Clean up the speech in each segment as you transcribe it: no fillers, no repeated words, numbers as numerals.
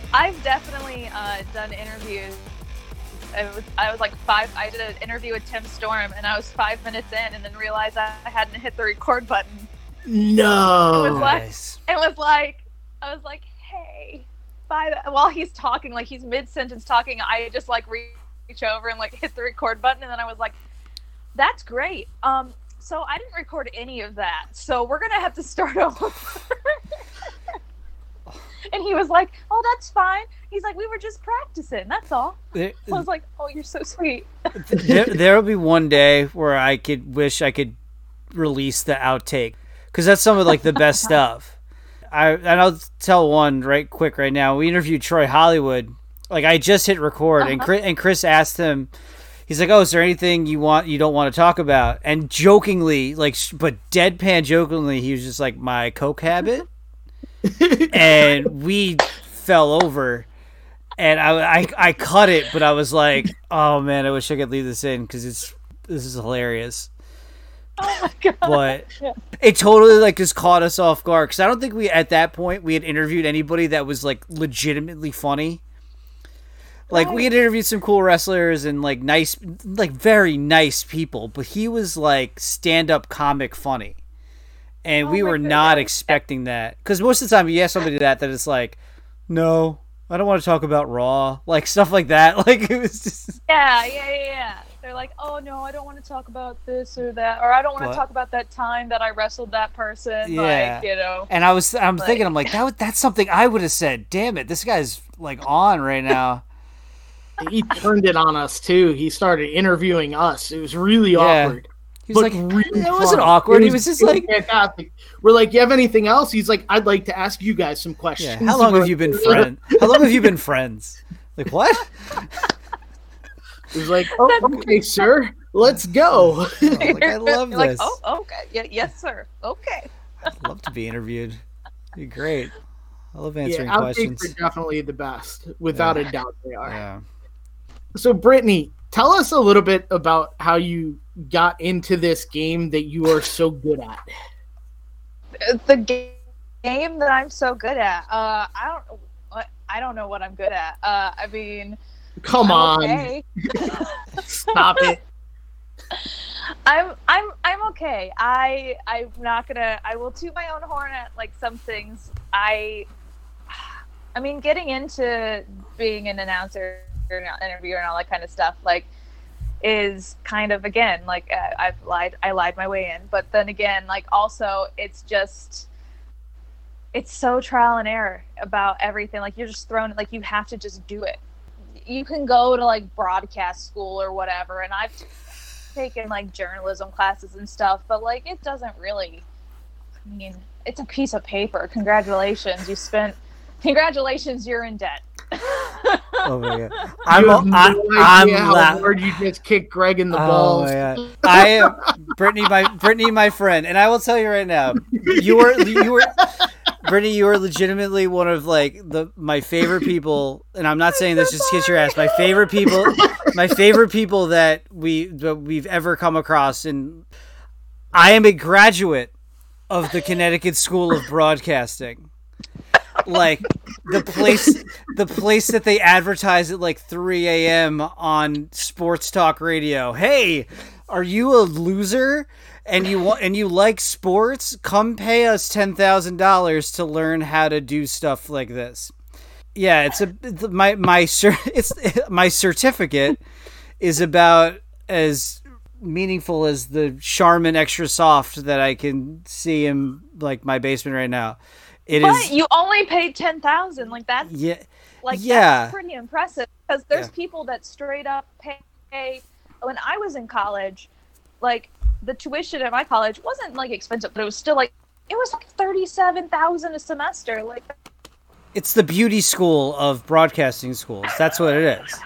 I've definitely done interviews. I was like I did an interview with Tim Storm, and I was 5 minutes in, and then realized I hadn't hit the record button. No. It was Nice. I was like, hey, while he's talking, like he's mid-sentence talking, I just like reach over and like hit the record button, and then I was like, that's great. So I didn't record any of that, so we're gonna have to start over. And he was like, oh, that's fine. He's like, we were just practicing, that's all. I was like, oh, you're so sweet. There'll be one day where I could wish I could release the outtake, because that's some of like the best stuff. And I'll tell one right quick right now. We interviewed Troy Hollywood. Like, I just hit record, and Chris asked him. He's like, "Oh, is there anything you don't want to talk about?" And jokingly, but deadpan jokingly, he was just like, "My coke habit," and we fell over. And I cut it, but I was like, "Oh man, I wish I could leave this in because this is hilarious." Oh my god! But it totally like just caught us off guard, because I don't think at that point we had interviewed anybody that was like legitimately funny. Like, we had interviewed some cool wrestlers and like nice, like very nice people, but he was like stand-up comic funny, and we were not expecting that, because most of the time you ask somebody that it's like, no, I don't want to talk about Raw, like stuff like that. Like, it was just Yeah. They're like, oh no, I don't want to talk about this or that, or I don't want to talk about that time that I wrestled that person. Yeah. Like, And I'm thinking, I'm like, that's something I would have said. Damn it, this guy's like on right now. He turned it on us too. He started interviewing us. It was really awkward. He was like, really it wasn't awkward. He was just like, fantastic. We're like, you have anything else? He's like, I'd like to ask you guys some questions. How long have you been friends? How long have you been friends? Like, what? He was like, oh, okay, sir, let's go. Like, I love this. Like, oh, okay, yes, sir, okay. I'd love to be interviewed. It'd be great. I love answering outtakes questions. are definitely the best, without a doubt. They are. Yeah. So, Brittany, tell us a little bit about how you got into this game that you are so good at. The game that I'm so good at. I don't know what I'm good at. I mean, come on, okay. Stop it. I'm okay. I'm not gonna. I will toot my own horn at like some things. I mean, getting into being an announcer, interviewer, and all that kind of stuff, like, is kind of, again, like, I lied my way in. But then again, like, also, it's so trial and error about everything. Like, you're just thrown, like, you have to just do it. You can go to like broadcast school or whatever, and I've taken like journalism classes and stuff, but like, it doesn't really, I mean, it's a piece of paper. Congratulations, you're in debt. Oh my god! I'm how hard you just kicked Greg in the balls. Oh, I am Brittany, my friend, and I will tell you right now, you were Brittany, you are legitimately one of like my favorite people, and I'm not saying this just to kiss your ass. My favorite people that we've ever come across, and I am a graduate of the Connecticut School of Broadcasting. Like, the place that they advertise at like 3 a.m. on sports talk radio. Hey, are you a loser and you like sports? Come pay us $10,000 to learn how to do stuff like this. Yeah, my certificate is about as meaningful as the Charmin Extra Soft that I can see in like my basement right now. But you only paid $10,000. Like, that's that's pretty impressive, because there's people that straight up pay. When I was in college, like, the tuition at my college wasn't like expensive, but it was still like, it was like $37,000 a semester. Like, it's the beauty school of broadcasting schools. That's what it is.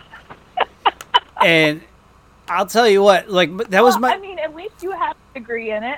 And I'll tell you what, like, that was my. I mean, at least you have a degree in it.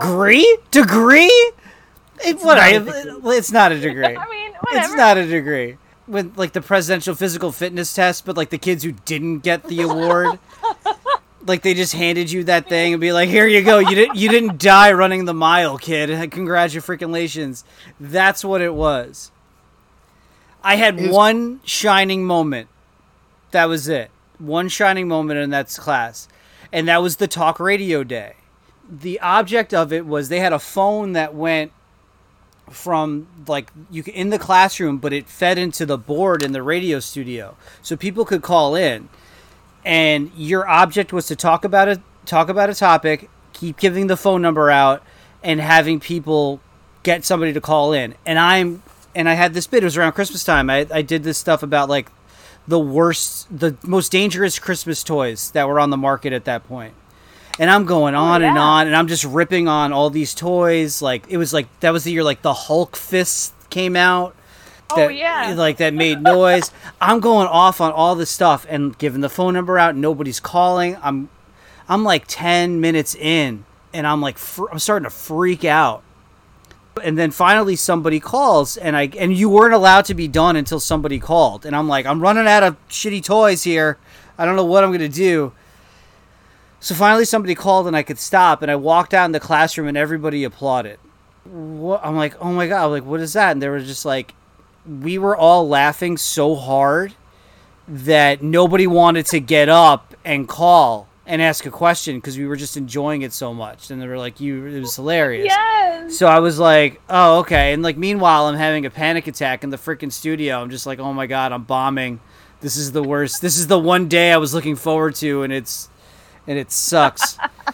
Degree? It's not a degree. I mean, whatever. It's not a degree. When like the presidential physical fitness test, but like the kids who didn't get the award, like they just handed you that thing and be like, "Here you go. You didn't die running the mile, kid. Congratulations." That's what it was. I had one shining moment. That was it. One shining moment in that class. And that was the talk radio day. The object of it was they had a phone that went from like you could, in the classroom, but it fed into the board in the radio studio. So people could call in. And your object was to talk about a topic, keep giving the phone number out, and having people get somebody to call in. And I had this bit. It was around Christmas time. I did this stuff about like the most dangerous Christmas toys that were on the market at that point. And I'm going on and on, and I'm just ripping on all these toys. Like it was like that was the year like the Hulk fist came out. Like that made noise. I'm going off on all this stuff and giving the phone number out. Nobody's calling. I'm like 10 minutes in, and I'm like I'm starting to freak out. And then finally somebody calls, and you weren't allowed to be done until somebody called. And I'm like, I'm running out of shitty toys here. I don't know what I'm gonna do. So finally somebody called, and I could stop. And I walked out in the classroom, and everybody applauded. I'm like, oh my god! I'm like, what is that? And they were just like, we were all laughing so hard that nobody wanted to get up and call and ask a question because we were just enjoying it so much. And they were like, it was hilarious. Yes. So I was like, oh, okay. And like, meanwhile, I'm having a panic attack in the freaking studio. I'm just like, oh my God, I'm bombing. This is the worst. This is the one day I was looking forward to, and it sucks.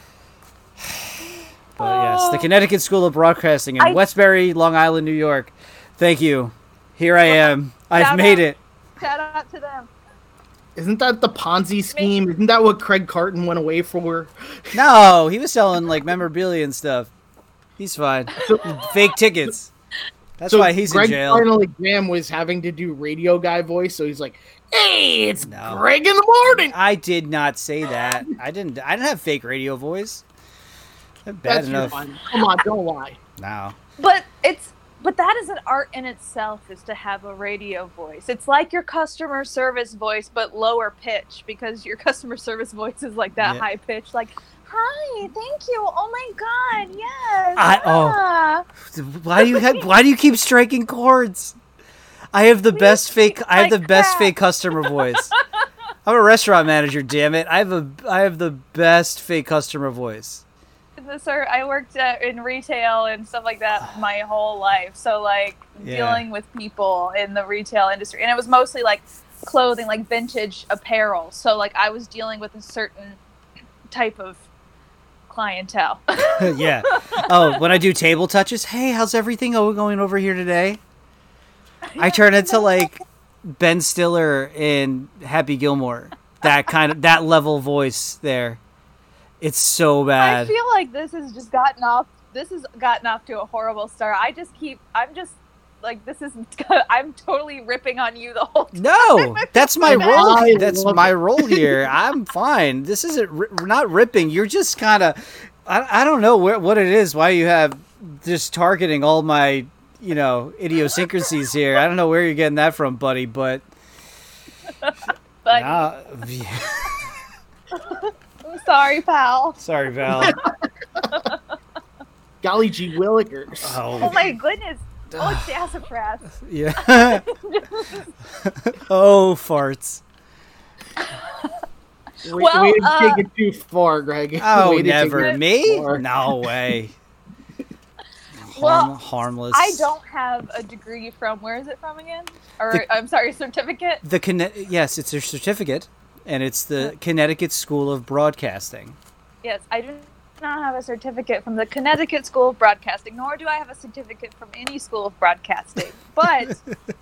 But yes, the Connecticut School of Broadcasting in Westbury, Long Island, New York. Thank you. Here I am. I've made it. Shout out to them. Isn't that the Ponzi scheme? Isn't that what Craig Carton went away for? No, he was selling like memorabilia and stuff. He's fine. Fake tickets. That's why he's in jail. Finally, Graham was having to do radio guy voice, so he's like, "Hey, it's Greg in the morning." I did not say that. I didn't have fake radio voice. Bad enough. Come on, don't lie. No. But that is an art in itself, is to have a radio voice. It's like your customer service voice, but lower pitch, because your customer service voice is like that high pitch, like, hi, thank you, oh my God, yes. Why do you keep striking chords? I have the best fake customer voice. I'm a restaurant manager, damn it. I have the best fake customer voice. I worked in retail and stuff like that my whole life. So, like, dealing with people in the retail industry. And it was mostly, like, clothing, like, vintage apparel. So, like, I was dealing with a certain type of clientele. Yeah. Oh, when I do table touches, hey, how's everything going over here today? I turn into, like, Ben Stiller in Happy Gilmore. That level voice there. It's so bad. I feel like this has gotten off to a horrible start. I'm totally ripping on you the whole time. No, that's my role. That's my role here. I'm fine. This isn't, we're not ripping. You're just kind of, I don't know what it is, why you have just targeting all my, idiosyncrasies here. I don't know where you're getting that from, buddy, but. Sorry, pal. Golly gee willikers. Oh my goodness. Oh, it's sassafras. Yeah. Oh, farts. Way to take it too far, Greg. Oh, never. Me? No way. Harmless. I don't have a degree from, where is it from again? I'm sorry, a certificate? Yes, it's a certificate. And it's the Connecticut School of Broadcasting. Yes, I do not have a certificate from the Connecticut School of Broadcasting, nor do I have a certificate from any school of broadcasting. But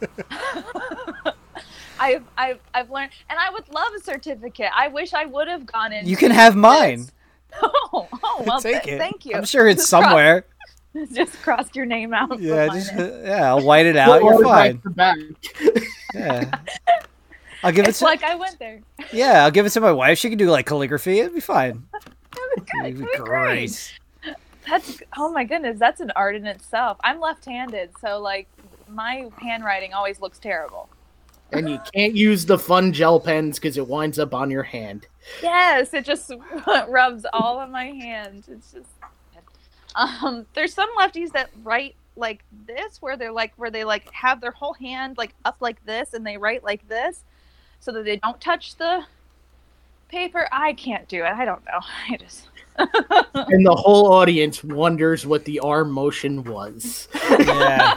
I've learned, and I would love a certificate. I wish I would have gone in. You can have mine. Oh well, thank you. I'm sure it's somewhere. Just cross your name out. Yeah, I'll white it out. You're fine. Yeah. I'll give it to, like I went there. Yeah, I'll give it to my wife. She can do like calligraphy. It'd be fine. It'd be great. Oh my goodness, that's an art in itself. I'm left-handed, so like my handwriting always looks terrible. And you can't use the fun gel pens because it winds up on your hand. Yes, it just rubs all of my hands. It's just there's some lefties that write like this, where they like have their whole hand like up like this, and they write like this, so that they don't touch the paper. I can't do it. I don't know. I just. And the whole audience wonders what the arm motion was. Yeah.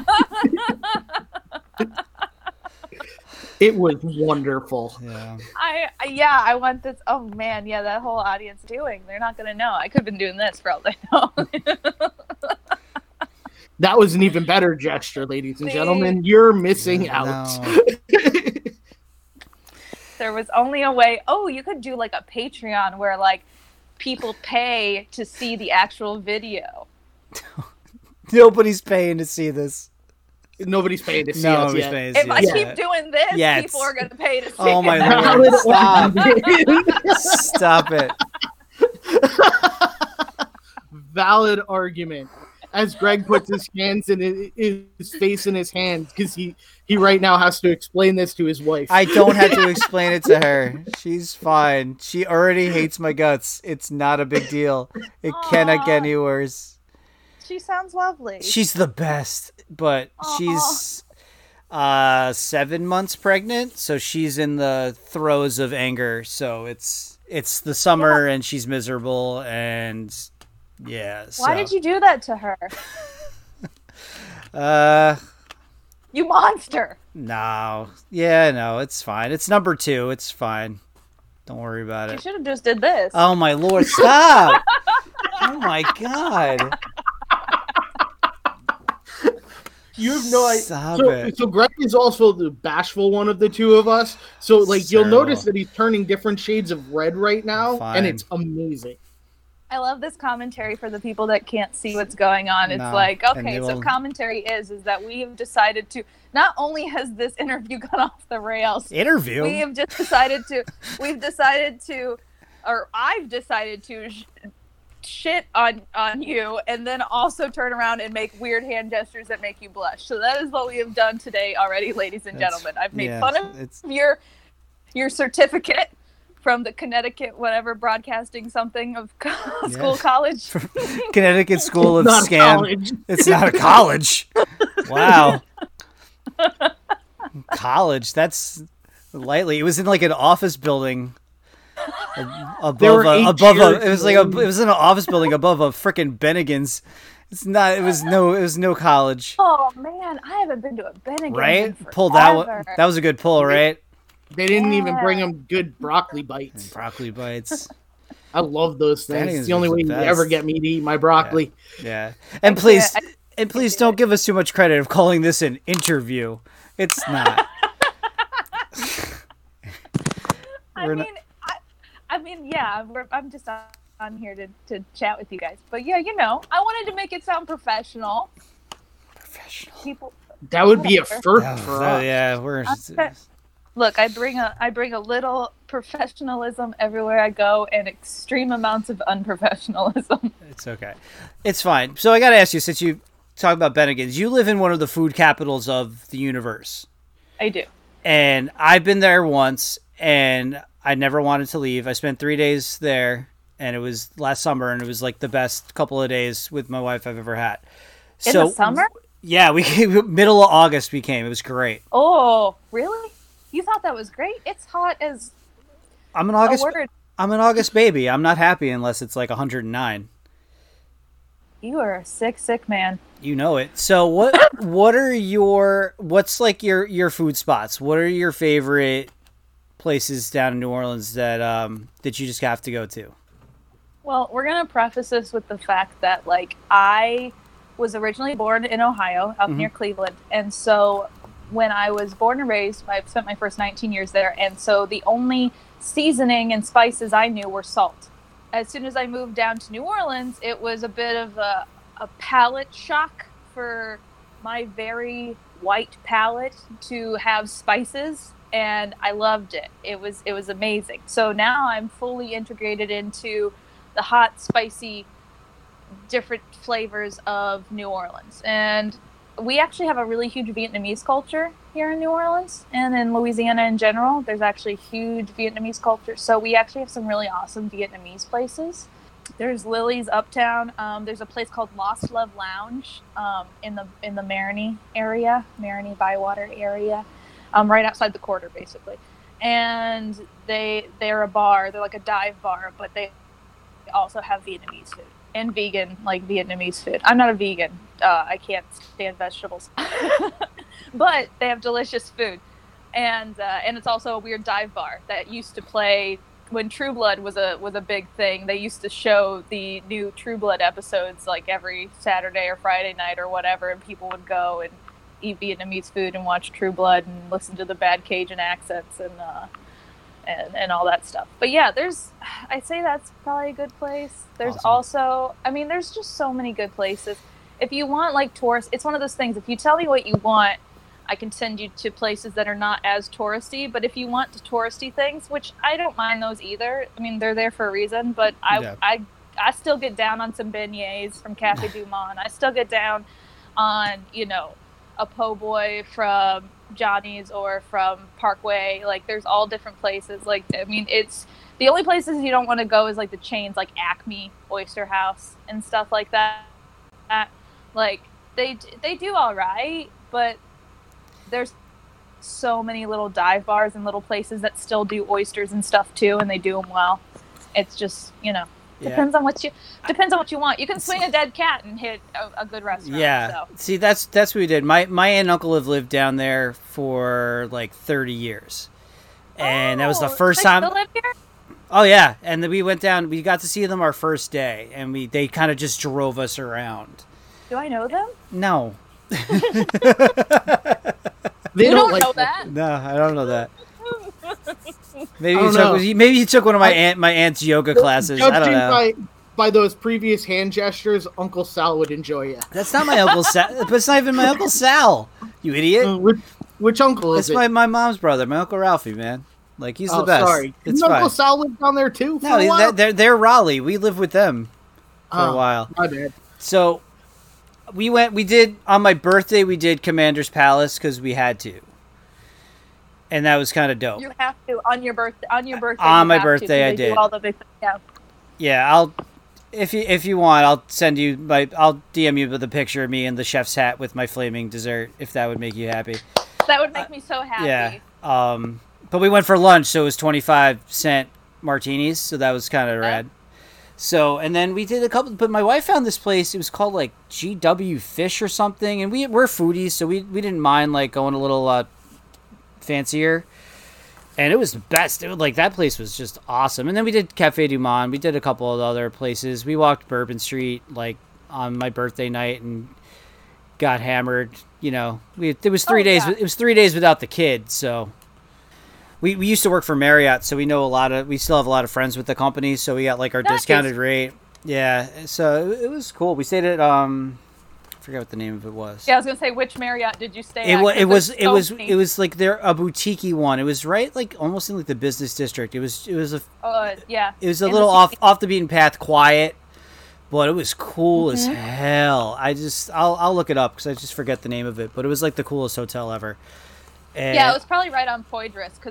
It was wonderful. Yeah. I want this. Oh man, yeah, that whole audience doing. They're not gonna know. I could have been doing this for all they know. That was an even better gesture, ladies and gentlemen. You're missing out. No. There was only a way. Oh, you could do like a Patreon where like people pay to see the actual video. Nobody's paying to see this. Nobody's paying to see us Nobody's yet. paying to If see I us keep yet. doing this, Yes. people are going to pay to see Oh my it. Lord. Stop. Stop it. Valid argument. As Greg puts his hands in his face in his hands, because he right now has to explain this to his wife. I don't have to explain it to her. She's fine. She already hates my guts. It's not a big deal. It cannot get any worse. She sounds lovely. She's the best, but she's 7 months pregnant, so she's in the throes of anger. So it's the summer and she's miserable, and yeah. Why did you do that to her? You monster. No. Yeah, no, it's fine. It's number 2. It's fine. Don't worry about You it. should have just did this. Oh my Lord, stop. Oh my God. You have no idea. Stop So, it. so Greg is also the bashful one of the two of us. So like you'll Terrible. notice that he's turning different shades of red right now, Fine. and it's amazing. I love this commentary for the people that can't see what's going on. It's No, like, and okay, they so will- commentary is that we have decided to, not only has this interview gone off the rails, Interview? we've decided to, or I've decided to shit on you, and then also turn around and make weird hand gestures that make you blush. So that is what we have done today already, ladies and gentlemen. I've made fun of your certificate from the Connecticut whatever broadcasting something of school college. Connecticut School of Not Scam. college. It's not a college. Wow. College. That's lightly. It was in like an office building There were above 8 above chairs it was like it was in an office building above a frickin' Bennigan's. It's not. It was no college. Oh man, I haven't been to a Bennigan. Right? in Pull that one. forever. That was a good pull, right? They didn't even Yeah. bring him good broccoli bites. Broccoli bites. I love those things. Bennigan's It's the only was way the you best. ever get me to eat my broccoli. Yeah. And please don't give us too much credit of calling this an interview. It's not. I mean, yeah, I'm just on here to chat with you guys. But yeah, I wanted to make it sound professional. People, That would be a Whatever. first for us. Yeah, we're look, I bring a little professionalism everywhere I go, and extreme amounts of unprofessionalism. It's okay. It's fine. So I got to ask you, since you talk about Bennigan's, you live in one of the food capitals of the universe. I do. And I've been there once, and I never wanted to leave. I spent 3 days there, and it was last summer, and it was like the best couple of days with my wife I've ever had. In the summer? Yeah, we came, middle of August we came. It was great. Oh, really? You thought that was great? It's hot as I'm an a August word. I'm an August baby. I'm not happy unless it's like 109. You are a sick man. You know it. So what's like your food spots? What are your favorite places down in New Orleans that that you just have to go to? Well, we're going to preface this with the fact that, like, I was originally born in Ohio, up near Cleveland. And so when I was born and raised, I spent my first 19 years there. And so the only seasoning and spices I knew were salt. As soon as I moved down to New Orleans, it was a bit of a palate shock for my very white palate to have spices. And I loved it. It was amazing. So now I'm fully integrated into the hot, spicy, different flavors of New Orleans. And we actually have a really huge Vietnamese culture here in New Orleans and in Louisiana in general. There's actually huge Vietnamese culture. So we actually have some really awesome Vietnamese places. There's Lily's Uptown. There's a place called Lost Love Lounge in the Marigny area, Marigny Bywater area, right outside the quarter, basically. And they're a bar. They're like a dive bar, but they also have Vietnamese food and vegan, like Vietnamese food. I'm not a vegan. I can't stand vegetables, but they have delicious food. And it's also a weird dive bar that used to play when True Blood was a big thing. They used to show the new True Blood episodes like every Saturday or Friday night or whatever, and people would go and eat Vietnamese food and watch True Blood and listen to the bad Cajun accents and all that stuff. But yeah, I'd say that's probably a good place. There's Awesome. also, I mean, there's just so many good places. If you want like tourists, it's one of those things. If you tell me what you want, I can send you to places that are not as touristy. But if you want the touristy things, which I don't mind those either. I mean, they're there for a reason. But I still get down on some beignets from Cafe Du Monde. I still get down on, a po' boy from Johnny's or from Parkway. Like, there's all different places. Like, I mean, it's the only places you don't want to go is like the chains, like Acme, Oyster House, and stuff like that. Like, they do all right, but there's so many little dive bars and little places that still do oysters and stuff too, and they do them well. It's just, depends on what you want. You can swing a dead cat and hit a good restaurant. Yeah. So. See, that's what we did. My aunt and uncle have lived down there for like 30 years. And that was the first time. Still live here? Oh yeah, and then we went down. We got to see them our first day, and they kind of just drove us around. Do I know them? No. They You don't like know that. No, I don't know that. Maybe you took one of my aunt's yoga classes. I don't know. By those previous hand gestures, Uncle Sal would enjoy you. That's not my Uncle Sal. But it's not even my Uncle Sal. You idiot. Which uncle is It's it? my mom's brother, my Uncle Ralphie, man. Like, he's the best. Sorry. It's Didn't fine. Uncle Sal live down there too for a No, while? they're Raleigh. We lived with them for a while. My bad. So on my birthday, we did Commander's Palace because we had to. And that was kind of dope. You have to on your birthday. On you my have to, birthday, I they do did. all the big, yeah. Yeah, if you want, I'll send you I'll DM you with a picture of me in the chef's hat with my flaming dessert, if that would make you happy. That would make me so happy. Yeah. But we went for lunch, so it was 25-cent martinis, so that was kind of rad. So, and then we did a couple, but my wife found this place. It was called like GW Fish or something, and we're foodies, so we didn't mind like going a little fancier. And it was the best. It was, like, that place was just awesome. And then we did Cafe Du Monde. We did a couple of other places. We walked Bourbon Street like on my birthday night and got hammered. It was 3 days. Yeah. It was 3 days without the kids. So we used to work for Marriott, so we still have a lot of friends with the company. So we got like our discounted rate. Yeah. So it was cool. We stayed at I forget what the name of it was. Yeah, I was gonna say, which Marriott did you stay at? It was like a boutique-y one. It was right like almost in like the business district. It was yeah. It was a little off the beaten path, quiet, but it was cool as hell. I'll look it up because I just forget the name of it. But it was like the coolest hotel ever. And Yeah, it was probably right on Poydras because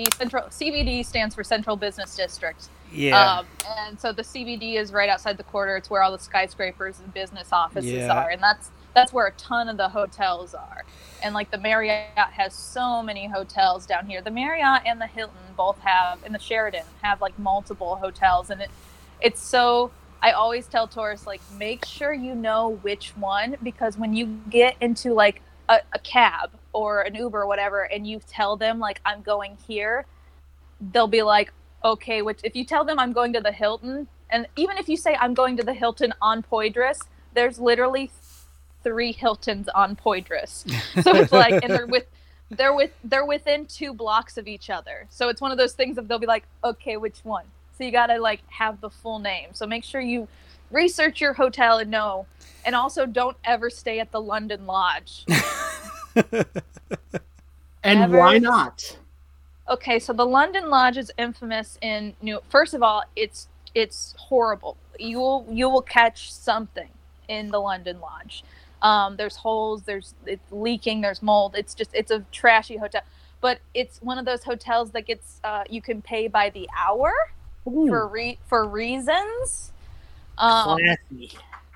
CBD stands for Central Business District. Yeah. And so the CBD is right outside the quarter. It's where all the skyscrapers and business offices Yeah. are, and that's where a ton of the hotels are. And like the Marriott has so many hotels down here. The Marriott and the Hilton both have, and the Sheraton have like multiple hotels, and it's so. I always tell tourists, like, make sure you know which one, because when you get into like a cab or an Uber or whatever, and you tell them like I'm going here, they'll be like, okay, if you tell them I'm going to the Hilton, and even if you say I'm going to the Hilton on Poydras, there's literally 3 Hiltons on Poydras. So it's like, and they're within 2 blocks of each other. So it's one of those things that they'll be like, okay, which one? So you gotta like have the full name. So make sure you research your hotel and know. And also don't ever stay at the London Lodge. And Never. why not? Okay, so the London Lodge is infamous in First of all, it's horrible. You will catch something in the London Lodge. There's holes, it's leaking, there's mold. It's a trashy hotel. But it's one of those hotels that gets you can pay by the hour for reasons. Classy.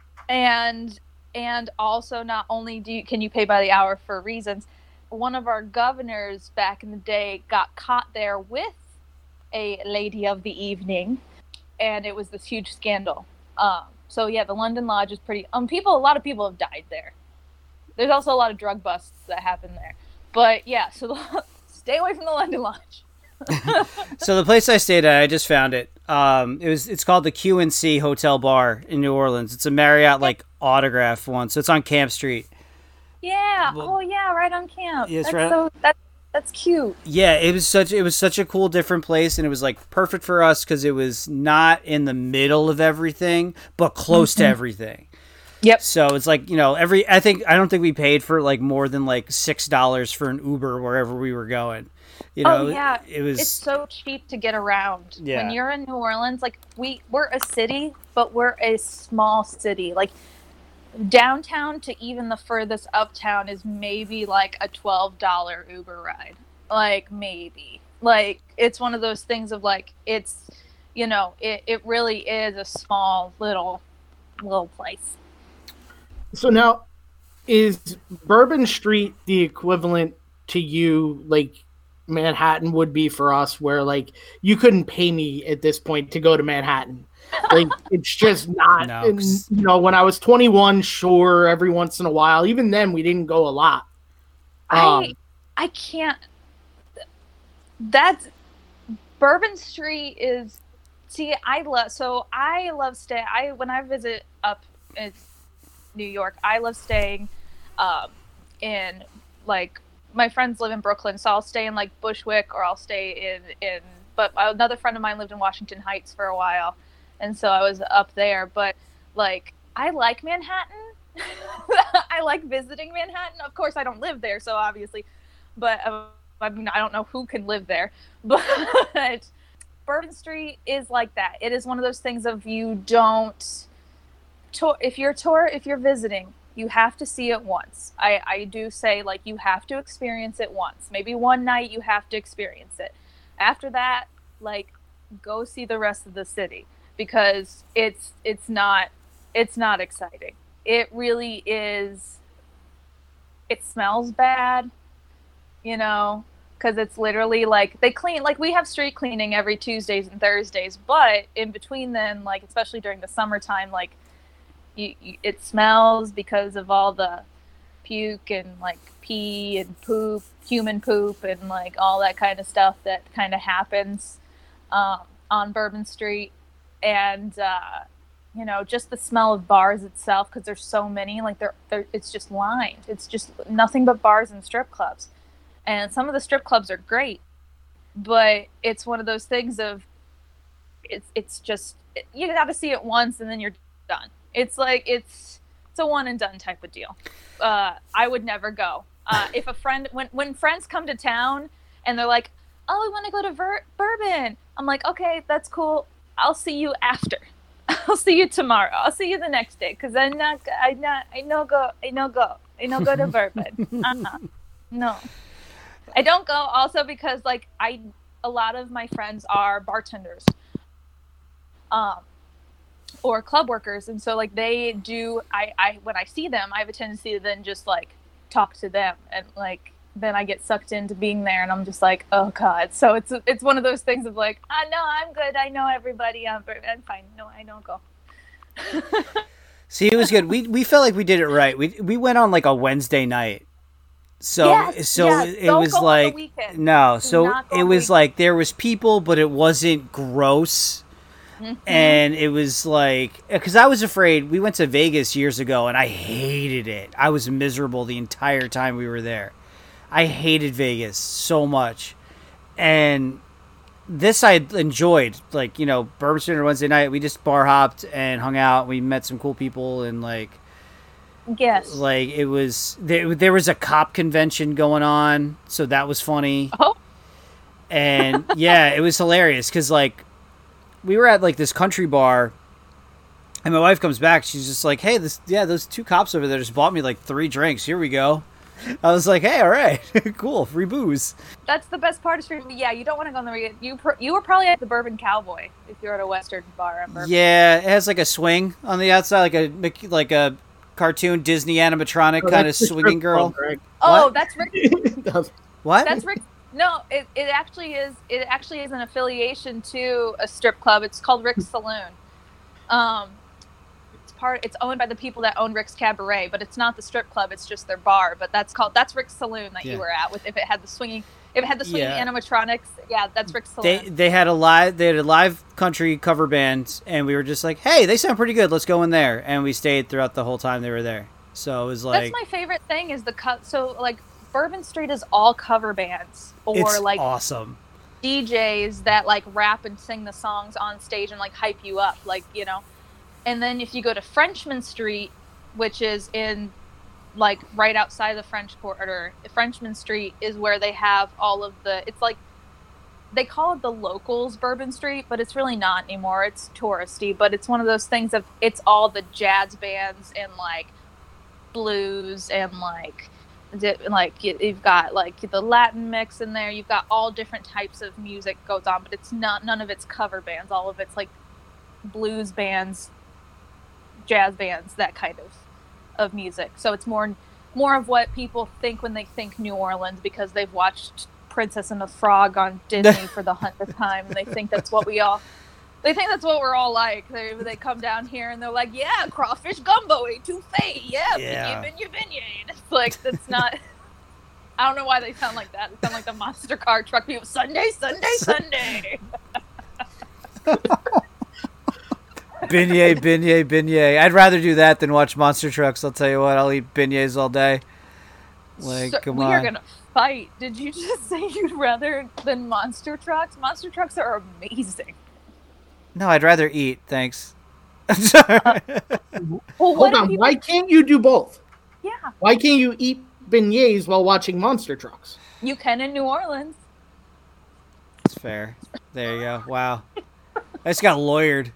And also, not only can you pay by the hour for reasons, one of our governors back in the day got caught there with a lady of the evening, and it was this huge scandal. So yeah, the London Lodge is pretty. A lot of people have died there. There's also a lot of drug busts that happen there. But yeah, so stay away from the London Lodge. So the place I stayed at, I just found it. It's called the Q&C Hotel Bar in New Orleans. It's a Marriott like autograph one, so it's on Camp Street. Yeah. Well, right on Camp. Yes, that's cute. Yeah, it was such a cool different place, and it was like perfect for us because it was not in the middle of everything, but close to everything. Yep. So it's like, I don't think we paid for like more than like $6 for an Uber wherever we were going. It's so cheap to get around. Yeah. When you're in New Orleans, like we're a city, but we're a small city. Like downtown to even the furthest uptown is maybe like a $12 Uber ride. Like maybe. Like it's one of those things of like it's it really is a small little place. So now, is Bourbon Street the equivalent to you, like Manhattan would be for us, where like you couldn't pay me at this point to go to Manhattan? Like it's just not. No. And, when I was 21, sure, every once in a while. Even then, we didn't go a lot. I can't. That's Bourbon Street is. See, I love stay. When I visit up in New York, I love staying in like my friends live in Brooklyn, so I'll stay in like Bushwick, or I'll stay in but another friend of mine lived in Washington Heights for a while, and so I was up there. But like I like Manhattan. I like visiting Manhattan. Of course I don't live there, so obviously, but I mean I don't know who can live there, but Bourbon Street is like that. It is one of those things of if you're visiting, you have to see it once. I do say like you have to experience it once. Maybe one night you have to experience it. After that, like go see the rest of the city, because it's not exciting. It really is. It smells bad, because it's literally like they clean, like we have street cleaning every Tuesdays and Thursdays, but in between then, like especially during the summertime, like it smells because of all the puke and like pee and poop, human poop, and like all that kind of stuff that kind of happens on Bourbon Street. And just the smell of bars itself, because there's so many, like it's just lined. It's just nothing but bars and strip clubs, and some of the strip clubs are great, but it's one of those things of it's just you got to see it once and then you're done. It's like it's a one and done type of deal. I would never go. If a friend, when friends come to town and they're like, "Oh, we want to go to Bourbon," I'm like, "Okay, that's cool. I'll see you after. I'll see you tomorrow. I'll see you the next day, because I no go to Bourbon. No, I don't go. Also because like a lot of my friends are bartenders, or club workers, and so like they do. I when I see them, I have a tendency to then just like talk to them, and like then I get sucked into being there, and I'm just like, oh god. So it's one of those things of like, no, I'm good. I know everybody. I'm fine. No, I don't go. See, it was good. We felt like we did it right. We went on like a Wednesday night. So yes. It was like no. So it was like there was people, but it wasn't gross. Mm-hmm. And it was like, because I was afraid. We went to Vegas years ago, and I hated it. I was miserable the entire time we were there. I hated Vegas so much, and this I enjoyed. Like Bourbon Street on Wednesday night, we just bar hopped and hung out. We met some cool people, and like. Yes. Like it was there was a cop convention going on, so that was funny. Oh. And yeah, it was hilarious because like we were at like this country bar, and my wife comes back. She's just like, "Hey, those two cops over there just bought me like 3 drinks. Here we go." I was like, hey, all right, cool, free booze. That's the best part of street. Yeah, you don't want to go on the you were probably at the Bourbon Cowboy if you're at a Western bar in Bourbon. Yeah, it has like a swing on the outside, like a cartoon Disney animatronic kind of swinging girl. Oh, What? that's Rick. What? That's Rick. No, it actually is. It actually is an affiliation to a strip club. It's called Rick's Saloon. It's owned by the people that own Rick's Cabaret, but it's not the strip club. It's just their bar. But that's Rick's Saloon that you were at with. If it had the swinging animatronics, yeah, that's Rick's Saloon. They had a live country cover band, and we were just like, hey, they sound pretty good. Let's go in there, and we stayed throughout the whole time they were there. So it was like, that's my favorite thing is so like Bourbon Street is all cover bands or it's like awesome DJs that like rap and sing the songs on stage and like hype you up, like, you know. And then if you go to Frenchman Street, which is in like right outside the French Quarter, Frenchman Street is where they have all of it's like they call it the locals Bourbon Street, but it's really not anymore. It's touristy, but it's one of those things of it's all the jazz bands and like blues and like you've got like the Latin mix in there. You've got all different types of music goes on, but it's none of it's cover bands. All of it's like blues bands, jazz bands, that kind of music. So it's more of what people think when they think New Orleans because they've watched Princess and the Frog on Disney for the 100th time, and they think that's what we're all like. They come down here and they're like, yeah, crawfish gumbo, etouffee, yeah. Beignet. It's like, that's not. I don't know why they sound like that. They sound like the monster car truck people. Sunday. Beignet. I'd rather do that than watch monster trucks. I'll tell you what, I'll eat beignets all day. Like, come on. We are gonna fight. Did you just say you'd rather than monster trucks? Monster trucks are amazing. No, I'd rather eat. Thanks. Well, hold on. Why can't you do both? Yeah. Why can't you eat beignets while watching monster trucks? You can in New Orleans. It's fair. There you go. Wow. I just got lawyered.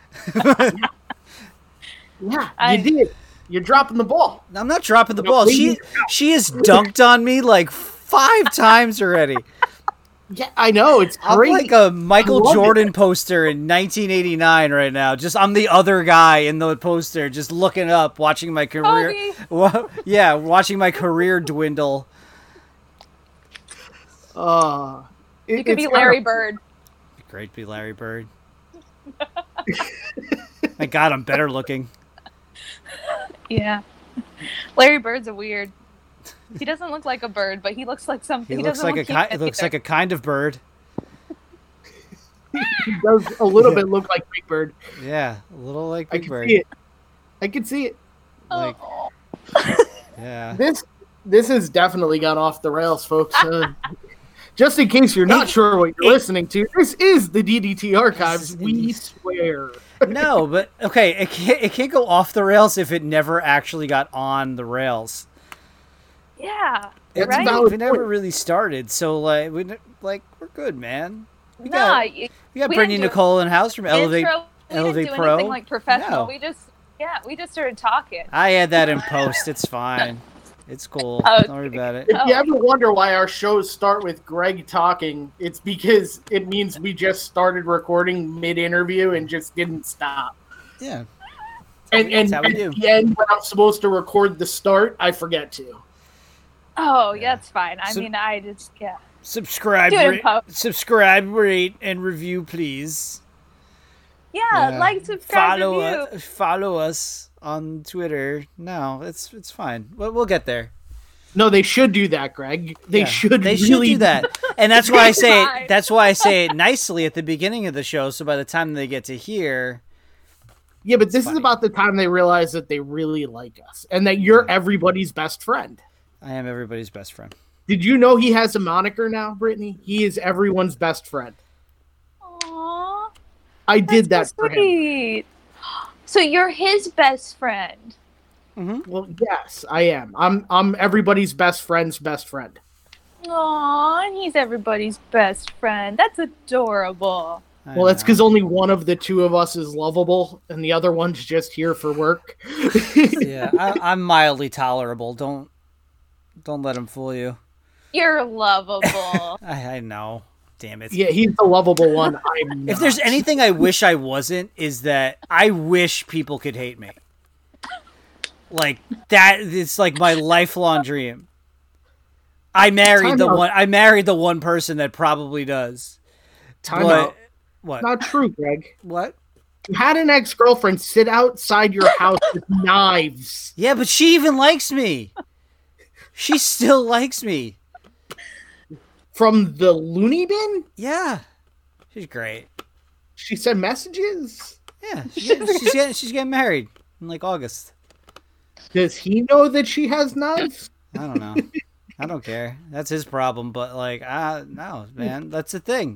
Yeah, you did. You're dropping the ball. I'm not dropping the ball. She has dunked on me like 5 times already. Yeah, I know. It's crazy. I'm like a Michael Jordan poster in 1989 right now. Just I'm the other guy in the poster, just looking up, watching my career. Watching my career dwindle. You could be Larry Bird. Great to be Larry Bird. My God, I'm better looking. Yeah. Larry Bird's a weird. He doesn't look like a bird, but he looks like something. He looks like a kind of bird. He does a little bit look like Big Bird. Yeah, a little like Big Bird. I can see it. Like, yeah. This has definitely got off the rails, folks. Just in case you're not sure what you're listening to, this is the DDT Archives. We swear. No, but okay, it can't go off the rails if it never actually got on the rails. Yeah, right. We never really started, so we're good, man. We got Brittany Nicole in house from Elevate Pro. Anything like professional. No. We just started talking. I had that in post. It's fine. It's cool. Don't worry about it. If you ever wonder why our shows start with Greg talking, it's because it means we just started recording mid-interview and just didn't stop. Yeah. And at the end, when I'm supposed to record the start, I forget to. Oh, yeah, that's fine. I just. Subscribe, rate, and review, please. Yeah, like, subscribe, review. Follow us on Twitter. No, it's fine. We'll get there. No, they should do that, Greg. They should do that. And that's why I say it. That's why I say it nicely at the beginning of the show. So by the time they get to here. Yeah, but this is about the time they realize that they really like us and that you're everybody's best friend. I am everybody's best friend. Did you know he has a moniker now, Brittany? He is everyone's best friend. Aww. I did that for him. So you're his best friend. Mm-hmm. Well, yes, I am. I'm everybody's best friend's best friend. Aww, and he's everybody's best friend. That's adorable. Well, that's because only one of the two of us is lovable, and the other one's just here for work. Yeah, I'm mildly tolerable. Don't Don't let him fool you. You're lovable. I know. Damn it. Yeah, he's the lovable one. If there's anything I wish I wasn't, is that I wish people could hate me. Like that, it's like my lifelong dream. I married the one person that probably does. Time out. What? Not true, Greg. What? You had an ex-girlfriend sit outside your house with knives. Yeah, but she even likes me. She still likes me. From the loony bin? Yeah. She's great. She sent messages? Yeah. She's getting married in like August. Does he know that she has knives? I don't know. I don't care. That's his problem, but like, no, man. That's the thing.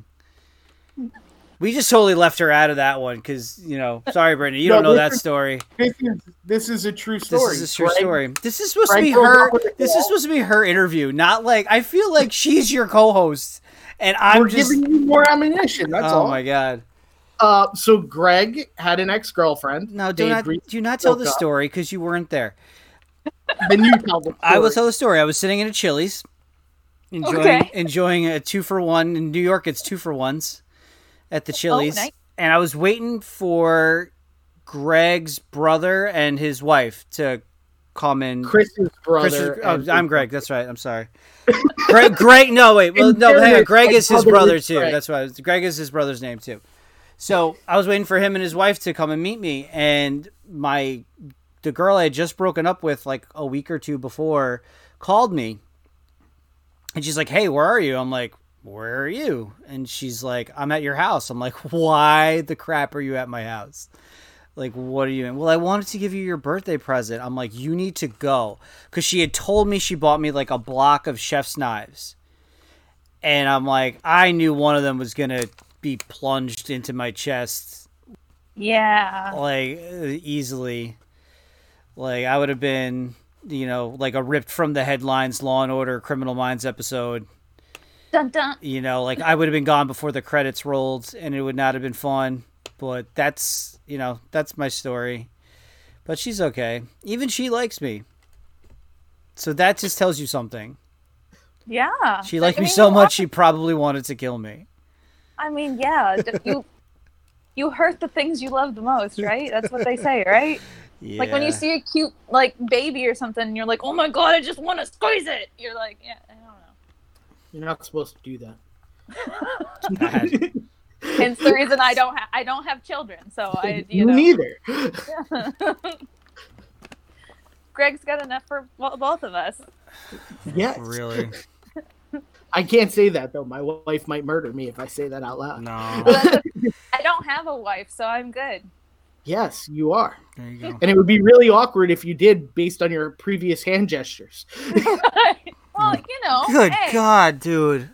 We just totally left her out of that one because, sorry, Brittany, you don't know that story. This is a true story. This is a true story. This is supposed to be her. This is supposed to be her interview, not like I feel like she's your co-host, and We're giving you more ammunition. That's all. Oh my god. So Greg had an ex-girlfriend. No, do not tell the story because you weren't there. Then you tell the story. I will tell the story. I was sitting in a Chili's, enjoying a 2-for-1 in New York. It's 2-for-1s. At the Chili's, nice. And I was waiting for Greg's brother and his wife to come in. Chris's brother. I'm Greg. That's right. I'm sorry. Greg. No, wait. Well, no, hang on. Greg is his brother too. Greg. That's right. Greg is his brother's name too. So I was waiting for him and his wife to come and meet me, and the girl I had just broken up with like a week or two before called me, and she's like, "Hey, where are you?" I'm like, "Where are you?" And she's like, "I'm at your house." I'm like, "Why the crap are you at my house? Like, what are you in?" "Well, I wanted to give you your birthday present." I'm like, "You need to go." Because she had told me she bought me like a block of chef's knives. And I'm like, I knew one of them was going to be plunged into my chest. Yeah. Like, easily. Like, I would have been, like a ripped from the headlines Law and Order Criminal Minds episode. Dun, dun. Like I would have been gone before the credits rolled and it would not have been fun, but that's my story. But she's okay. Even she likes me. So that just tells you something. Yeah. She liked me so much she probably wanted to kill me. I mean, yeah, you hurt the things you love the most, right? That's what they say, right? Yeah. Like when you see a cute baby or something, and you're like, "Oh my god, I just want to squeeze it." You're like, "Yeah, I don't know." You're not supposed to do that. Hence the reason I don't have children. So neither. Yeah. Greg's got enough for both of us. Yes. Really? I can't say that though. My wife might murder me if I say that out loud. No. I don't have a wife, so I'm good. Yes, you are. There you go. And it would be really awkward if you did, based on your previous hand gestures. Well, Good hey. God, dude.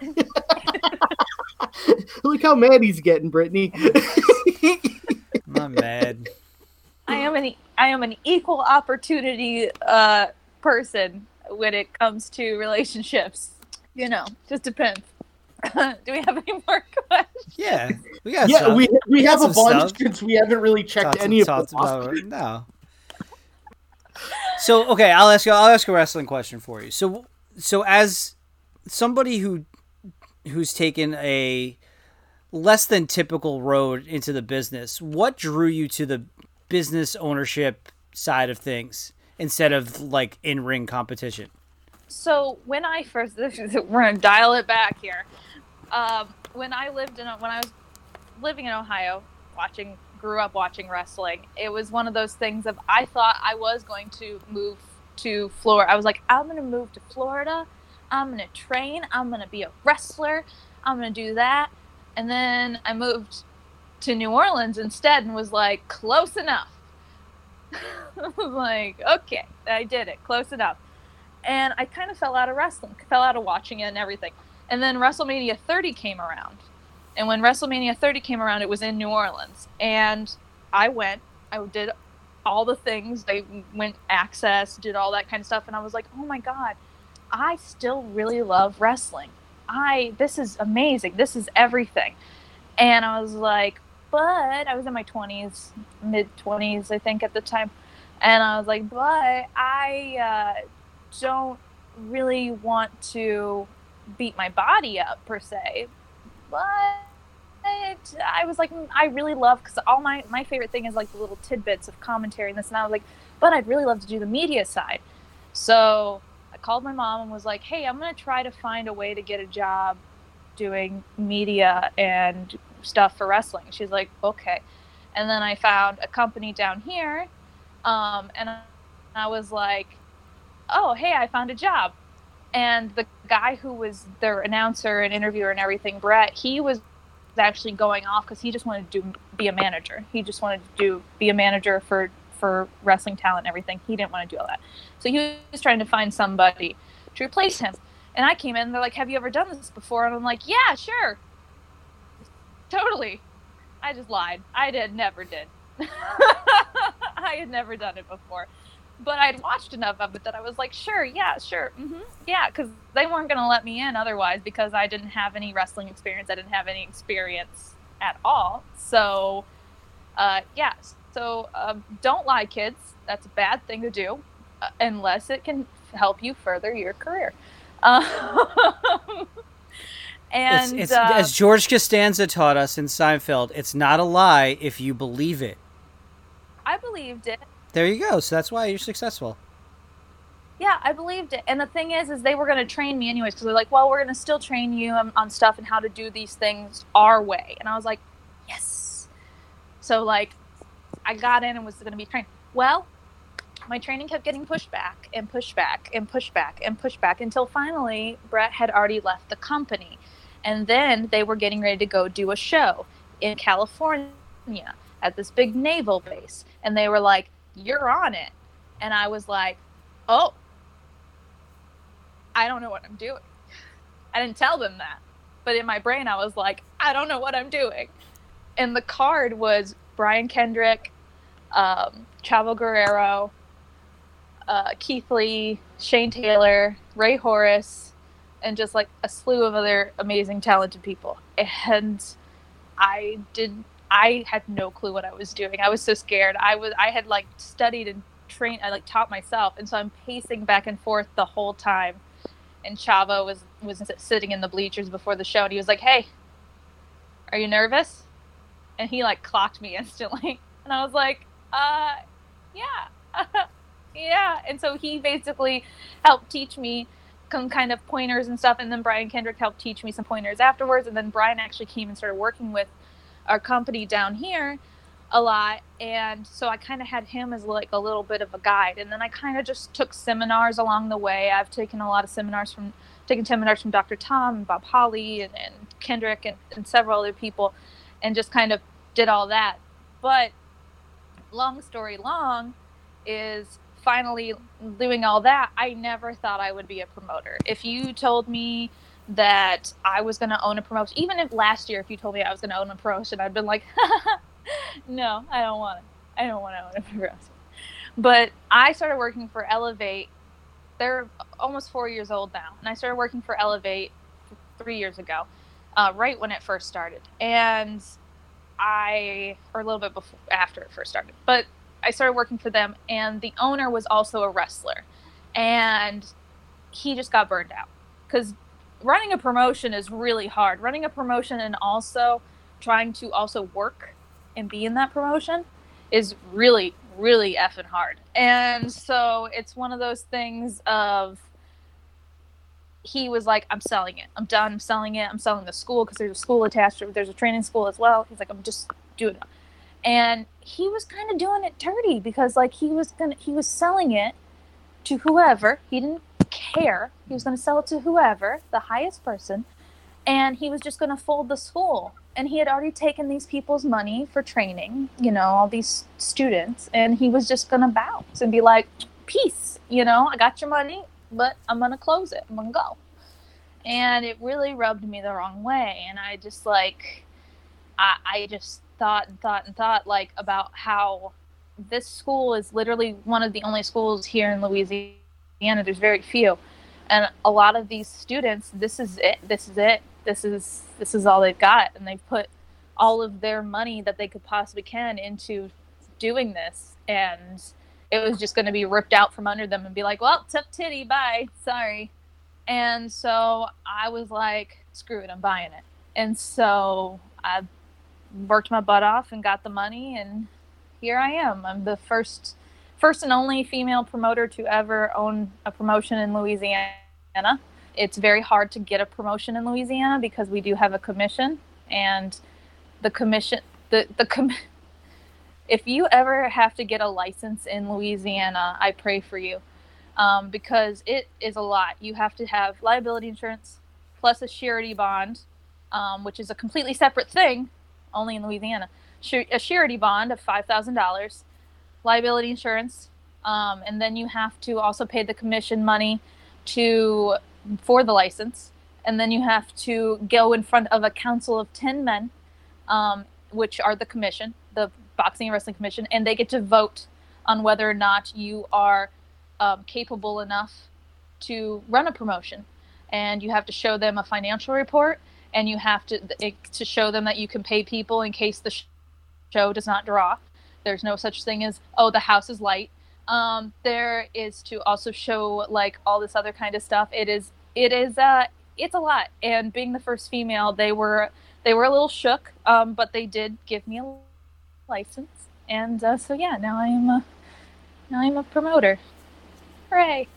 Look how mad he's getting, Brittany. I'm mad. I am an equal opportunity person when it comes to relationships. Just depends. Do we have any more questions? Yeah, we got. Yeah, some. we have a bunch stuff. since we haven't really checked any of them. No. So okay, I'll ask a wrestling question for you. So as somebody who's taken a less than typical road into the business, what drew you to the business ownership side of things instead of like in-ring competition? So when I first, we're gonna dial it back here. When I was living in Ohio, grew up watching wrestling, it was one of those things of I thought I was going to move to Florida. I was like, I'm gonna move to Florida. I'm gonna train. I'm gonna be a wrestler. I'm gonna do that. And then I moved to New Orleans instead and was like, close enough. I was like, okay, I did it, close enough. And I kind of fell out of wrestling, fell out of watching it and everything. And then WrestleMania 30 came around. And when WrestleMania 30 came around, it was in New Orleans. And I did all the things. I went access, did all that kind of stuff. And I was like, oh my God, I still really love wrestling. This is amazing. This is everything. And I was like, but I was in my 20s, mid-20s, I think, at the time. And I was like, but I don't really want to beat my body up per se, but I was like, I really love, because all my favorite thing is like the little tidbits of commentary and this, and I was like, but I'd really love to do the media side. So I called my mom and was like, hey, I'm going to try to find a way to get a job doing media and stuff for wrestling. She's like, okay. And then I found a company down here, and I was like, oh, hey, I found a job. And the guy who was their announcer and interviewer and everything, Brett, he was actually going off because he just wanted to be a manager. He just wanted to be a manager for wrestling talent and everything. He didn't want to do all that. So he was trying to find somebody to replace him. And I came in and they're like, have you ever done this before? And I'm like, yeah, sure. Totally. I just lied. Never did. I had never done it before. But I'd watched enough of it that I was like, sure, yeah, sure. Mm-hmm. Yeah, because they weren't going to let me in otherwise because I didn't have any wrestling experience. I didn't have any experience at all. So, yeah. So don't lie, kids. That's a bad thing to do unless it can help you further your career. And it's as George Costanza taught us in Seinfeld, it's not a lie if you believe it. I believed it. There you go. So that's why you're successful. Yeah, I believed it. And the thing is they were going to train me anyways, because they're like, well, we're going to still train you on stuff and how to do these things our way. And I was like, yes. So, like, I got in and was going to be trained. Well, my training kept getting pushed back and pushed back and pushed back and pushed back until finally Brett had already left the company. And then they were getting ready to go do a show in California at this big naval base. And they were like, you're on it. And I was like, oh, I don't know what I'm doing. I didn't tell them that. But in my brain, I was like, I don't know what I'm doing. And the card was Brian Kendrick, Chavo Guerrero, Keith Lee, Shane Taylor, Ray Horace, and just like a slew of other amazing, talented people. And I had no clue what I was doing. I was so scared. I had like studied and trained. I like taught myself. And so I'm pacing back and forth the whole time. And Chavo was sitting in the bleachers before the show. And he was like, hey, are you nervous? And he like clocked me instantly. And I was like, yeah. Yeah. And so he basically helped teach me some kind of pointers and stuff. And then Brian Kendrick helped teach me some pointers afterwards. And then Brian actually came and started working with our company down here a lot. And so I kind of had him as like a little bit of a guide. And then I kind of just took seminars along the way. I've taken a lot of seminars from Dr. Tom and Bob Holly and Kendrick and several other people, and just kind of did all that. But long story long is finally doing all that, I never thought I would be a promoter. If you told me that I was going to own a promotion, even if last year, if you told me I was going to own a promotion, I'd been like, no, I don't want it. I don't want to own a promotion. But I started working for Elevate. They're almost 4 years old now. And I started working for Elevate 3 years ago, right when it first started. And or a little bit before, after it first started. But I started working for them, and the owner was also a wrestler. And he just got burned out. Because running a promotion is really hard. Running a promotion and also trying to also work and be in that promotion is really, really effing hard. And so it's one of those things of, he was like, I'm selling it. I'm done. I'm selling it. I'm selling the school because there's a school attached to it. There's a training school as well. He's like, I'm just doing it. And he was kind of doing it dirty because like he was selling it to whoever. He didn't care. He was going to sell it to whoever, the highest person. And he was just going to fold the school. And he had already taken these people's money for training, all these students. And he was just going to bounce and be like, peace, I got your money, but I'm going to close it. I'm going to go. And it really rubbed me the wrong way. And I just like, I just thought like about how this school is literally one of the only schools here in Louisiana. There's very few. And a lot of these students, this is it. This is all they've got. And they've put all of their money that they could possibly can into doing this. And it was just going to be ripped out from under them and be like, well, tough titty, bye, sorry. And so I was like, screw it, I'm buying it. And so I worked my butt off and got the money, and here I am. I'm the first and only female promoter to ever own a promotion in Louisiana. It's very hard to get a promotion in Louisiana because we do have a commission, and the commission, if you ever have to get a license in Louisiana, I pray for you, because it is a lot. You have to have liability insurance plus a surety bond, which is a completely separate thing, only in Louisiana. A surety bond of $5,000, liability insurance, and then you have to also pay the commission money for the license, and then you have to go in front of a council of 10 men, which are the commission, the Boxing and Wrestling Commission, and they get to vote on whether or not you are capable enough to run a promotion. And you have to show them a financial report, and you have to show them that you can pay people in case the show does not draw. There's no such thing as, oh, the house is light. There is to also show like all this other kind of stuff. It's a lot. And being the first female, they were a little shook, but they did give me a license. And so yeah, now I'm a promoter. Hooray!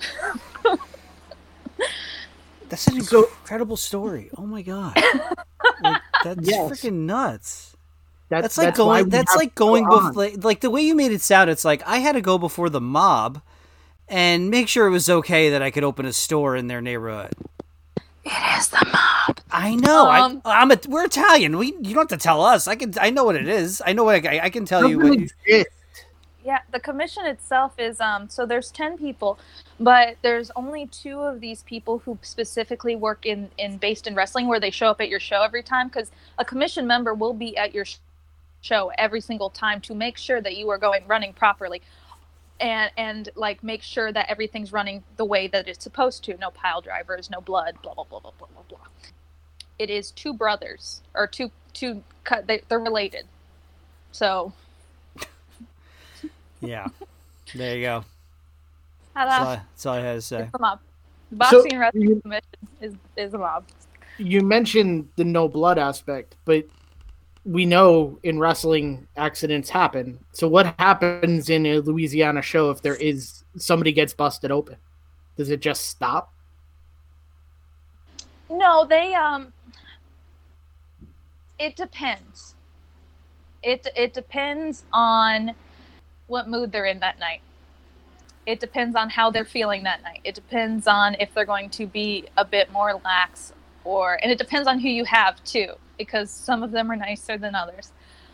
That's an incredible story. Oh my god, like, that's freaking nuts. That's like going before, like the way you made it sound. It's like I had to go before the mob and make sure it was okay that I could open a store in their neighborhood. It is the mob. I know. We're Italian. You don't have to tell us. I know what it is. I know what I can tell you. Yeah, the commission itself is so there's 10 people, but there's only 2 of these people who specifically work based in wrestling, where they show up at your show every time, because a commission member will be at your show every single time to make sure that you are running properly, and like make sure that everything's running the way that it's supposed to. No pile drivers, no blood, blah blah blah blah blah blah blah. It is 2 brothers, or two they're related, so. Yeah, there you go. That's all I had to say. It's a mob. The Boxing and Wrestling Commission is a mob. You mentioned the no blood aspect, but we know in wrestling accidents happen. So what happens in a Louisiana show if somebody gets busted open? Does it just stop? No, it depends. It depends on what mood they're in that night. It depends on how they're feeling that night. It depends on if they're going to be a bit more lax, and it depends on who you have too, because some of them are nicer than others.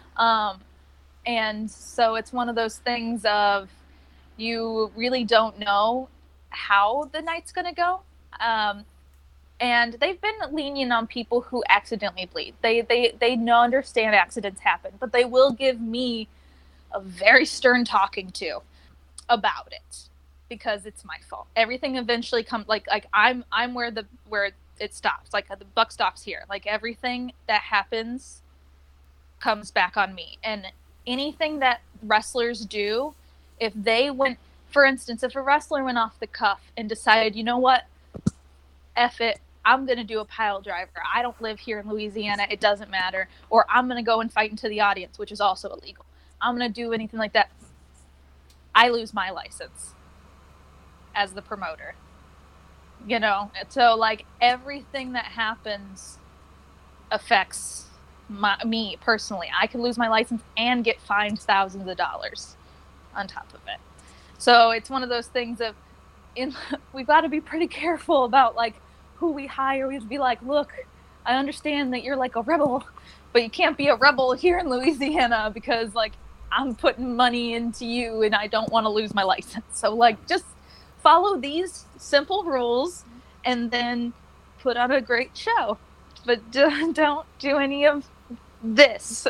And so it's one of those things of you really don't know how the night's going to go. And they've been lenient on people who accidentally bleed. They understand accidents happen, but they will give me a very stern talking to about it, because it's my fault. Everything eventually comes like I'm where it stops. Like the buck stops here. Like everything that happens comes back on me. And anything that wrestlers do, if they went, for instance, if a wrestler went off the cuff and decided, you know what, F it, I'm going to do a pile driver. I don't live here in Louisiana. It doesn't matter. Or I'm going to go and fight into the audience, which is also illegal. I'm going to do anything like that. I lose my license as the promoter. You know? So, like, everything that happens affects me personally. I could lose my license and get fined thousands of dollars on top of it. So, it's one of those things of, we've got to be pretty careful about, like, who we hire. We have to be like, look, I understand that you're like a rebel, but you can't be a rebel here in Louisiana because, like, I'm putting money into you and I don't want to lose my license. So, like, just follow these simple rules and then put on a great show. But don't do any of this.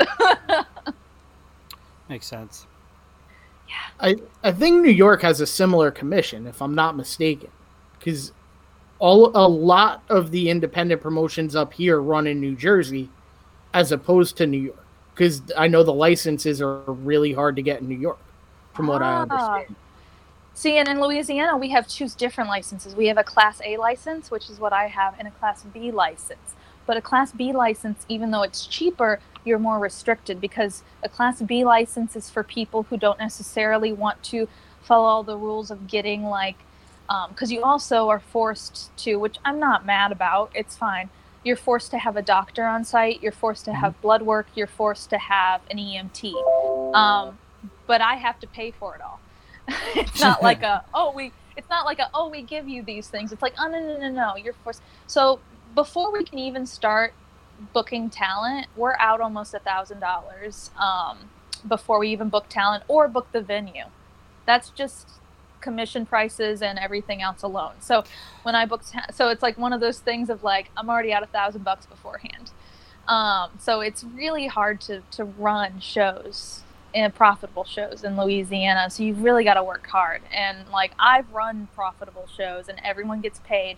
Makes sense. Yeah. I think New York has a similar commission, if I'm not mistaken, because a lot of the independent promotions up here run in New Jersey as opposed to New York. Because I know the licenses are really hard to get in New York. from what I understand. See, and in Louisiana, we have 2 different licenses. We have a Class A license, which is what I have, and a Class B license. But a Class B license, even though it's cheaper, you're more restricted because a Class B license is for people who don't necessarily want to follow all the rules of getting, like, because you also are forced to, which I'm not mad about, it's fine. You're forced to have a doctor on site. You're forced to have blood work. You're forced to have an EMT. But I have to pay for it all. It's not like we give you these things. It's like, oh, no, you're forced. So before we can even start booking talent, we're out almost $1,000 before we even book talent or book the venue. That's just commission prices and everything else alone. So when I book, so it's like one of those things of like, I'm already out $1,000 beforehand. So it's really hard to run shows and profitable shows in Louisiana. So you've really got to work hard. And like, I've run profitable shows and everyone gets paid.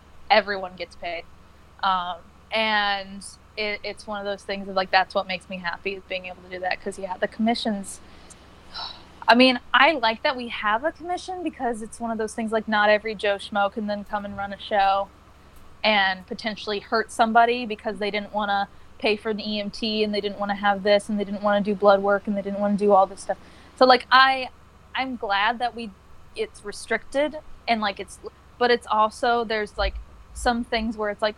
And it's one of those things of like, that's what makes me happy is being able to do that. Cause the commissions, I mean, I like that we have a commission because it's one of those things like not every Joe Schmo can then come and run a show and potentially hurt somebody because they didn't want to pay for the EMT and they didn't want to have this and they didn't want to do blood work and they didn't want to do all this stuff. So like I'm glad that it's restricted and like but it's also there's like some things where it's like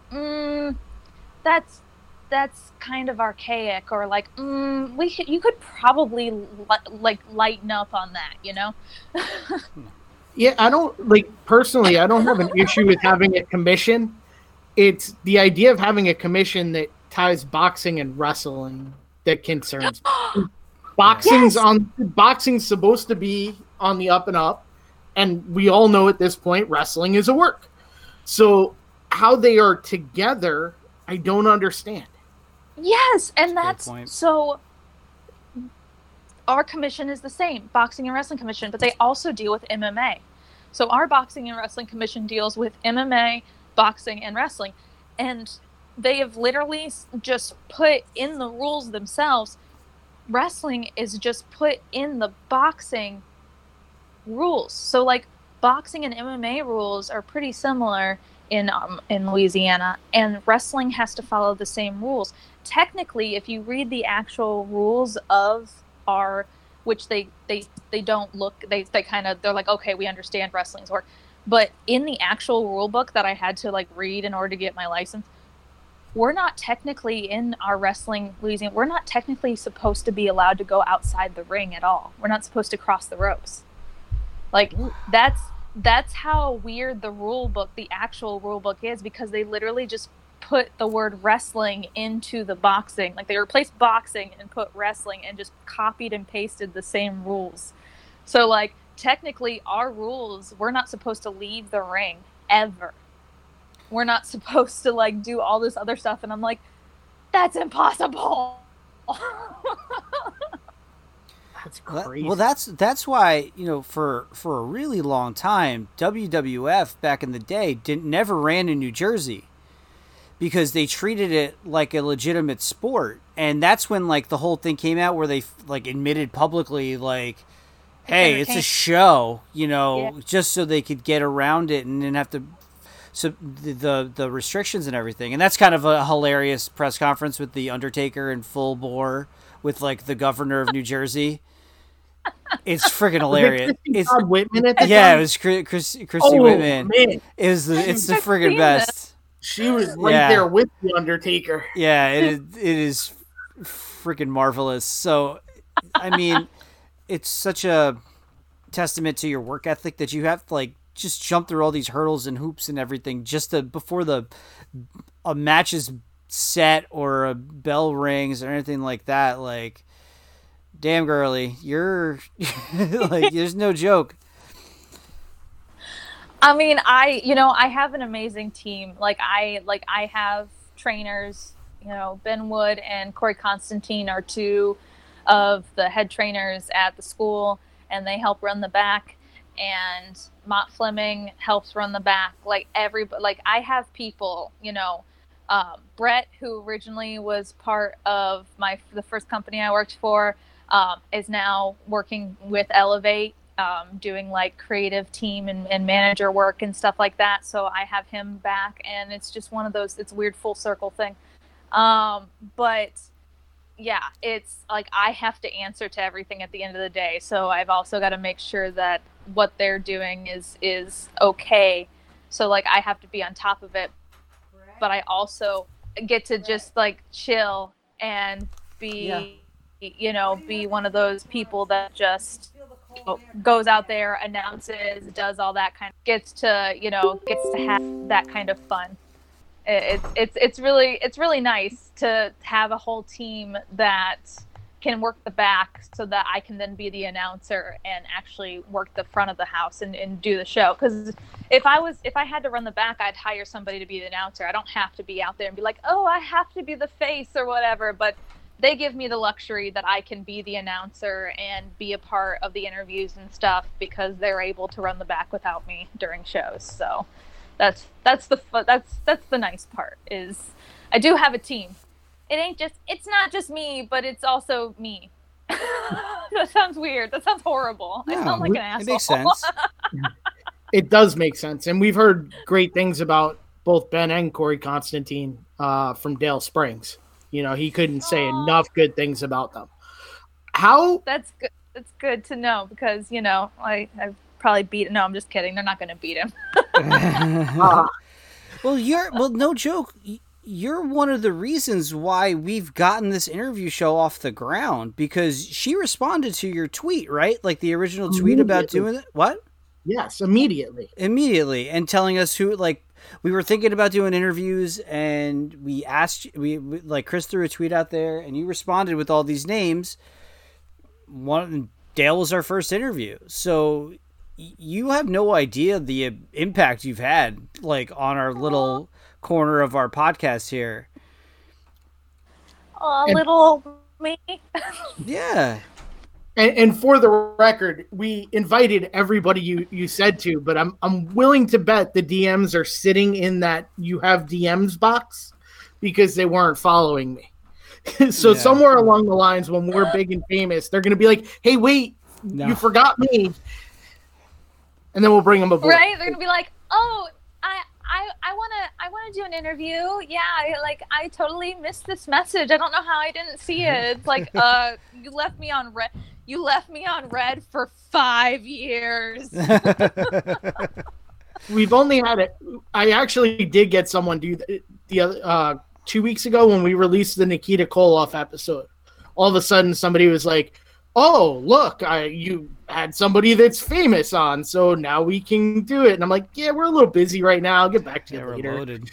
that's kind of archaic or like you could probably like lighten up on that, you know? Yeah, I don't like personally. I don't have an issue with having a commission. It's the idea of having a commission that ties boxing and wrestling that concerns me. Boxing's supposed to be on the up and up, and we all know at this point wrestling is a work. So how they are together, I don't understand. Yes, and that's so. Our commission is the same, boxing and wrestling commission, but they also deal with MMA. So our boxing and wrestling commission deals with MMA, boxing, and wrestling, and they have literally just put in the rules themselves. Wrestling is just put in the boxing rules. So like boxing and MMA rules are pretty similar in Louisiana, and wrestling has to follow the same rules. Technically, if you read the actual rules of which they don't look, they're like, okay, we understand wrestling's work. But in the actual rule book that I had to like read in order to get my license, we're not technically in our wrestling Louisiana. We're not technically supposed to be allowed to go outside the ring at all. We're not supposed to cross the ropes. Like that's how weird the actual rule book is, because they literally just put the word wrestling into the boxing. Like they replaced boxing and put wrestling and just copied and pasted the same rules. So like technically our rules, we're not supposed to leave the ring ever. We're not supposed to like do all this other stuff. And I'm like, that's impossible. That's crazy. Well, that's why, you know, for a really long time, WWF back in the day never ran in New Jersey because they treated it like a legitimate sport. And that's when like the whole thing came out where they like admitted publicly like, hey, it's a show, you know, just so they could get around it and didn't have to the restrictions and everything. And that's kind of a hilarious press conference with the Undertaker in full bore with like the governor of New Jersey. It's freaking hilarious. It's Whitman at the time? It was Christy Whitman. Man. It's the friggin' best. She was right there with the Undertaker. Yeah, it is freaking marvelous. So, I mean, it's such a testament to your work ethic that you have to like just jump through all these hurdles and hoops and everything just before a match is set or a bell rings or anything like that. Like, damn, girly, you're like, there's no joke. I mean, I have an amazing team. I have trainers, you know, Ben Wood and Corey Constantine are 2 of the head trainers at the school, and they help run the back, and Mott Fleming helps run the back. I have people, you know, Brett, who originally was part of the first company I worked for, is now working with Elevate, doing like creative team and manager work and stuff like that. So I have him back, and it's just one of those, it's a weird full circle thing. But yeah, it's like I have to answer to everything at the end of the day. So I've also got to make sure that what they're doing is okay. So like I have to be on top of it, but I also get to just like chill and be, be one of those people that just goes out there, announces, does all that kind of, gets to have that kind of fun. It's really nice to have a whole team that can work the back so that I can then be the announcer and actually work the front of the house and do the show. Because if I had to run the back, I'd hire somebody to be the announcer. I don't have to be out there and be like, oh, I have to be the face or whatever. But they give me the luxury that I can be the announcer and be a part of the interviews and stuff because they're able to run the back without me during shows. So that's the nice part, is I do have a team. It's not just me, but it's also me. That sounds weird. That sounds horrible. No, I sound like an asshole. It makes sense. It does make sense. And we've heard great things about both Ben and Corey Constantine from Dale Springs. He couldn't say enough good things about them. That's good. That's good to know because, I've probably beat. No, I'm just kidding. They're not going to beat him. Well, no joke. You're one of the reasons why we've gotten this interview show off the ground, because she responded to your tweet, right? Like the original tweet about doing it. What? Yes, immediately. And telling us who, like, we were thinking about doing interviews, and we asked, like, Chris threw a tweet out there, and you responded with all these names. Dale was our first interview, so you have no idea the impact you've had, like, on our little corner of our podcast here. Little me. Yeah. And for the record, we invited everybody you said to, but I'm willing to bet the DMs are sitting in that you have DMs box because they weren't following me. So somewhere along the lines, when we're big and famous, they're going to be like, "Hey, wait, you forgot me," and then we'll bring them aboard. Right? They're going to be like, "Oh, I want to do an interview. Yeah, I totally missed this message. I don't know how I didn't see it." It's like, you left me on red. You left me on red for 5 years. We've only had it. I actually did get someone do the other 2 weeks ago when we released the Nikita Koloff episode. All of a sudden, somebody was like, "Oh, look, you had somebody that's famous on, so now we can do it." And I'm like, "Yeah, we're a little busy right now. I'll get back to you later." Loaded.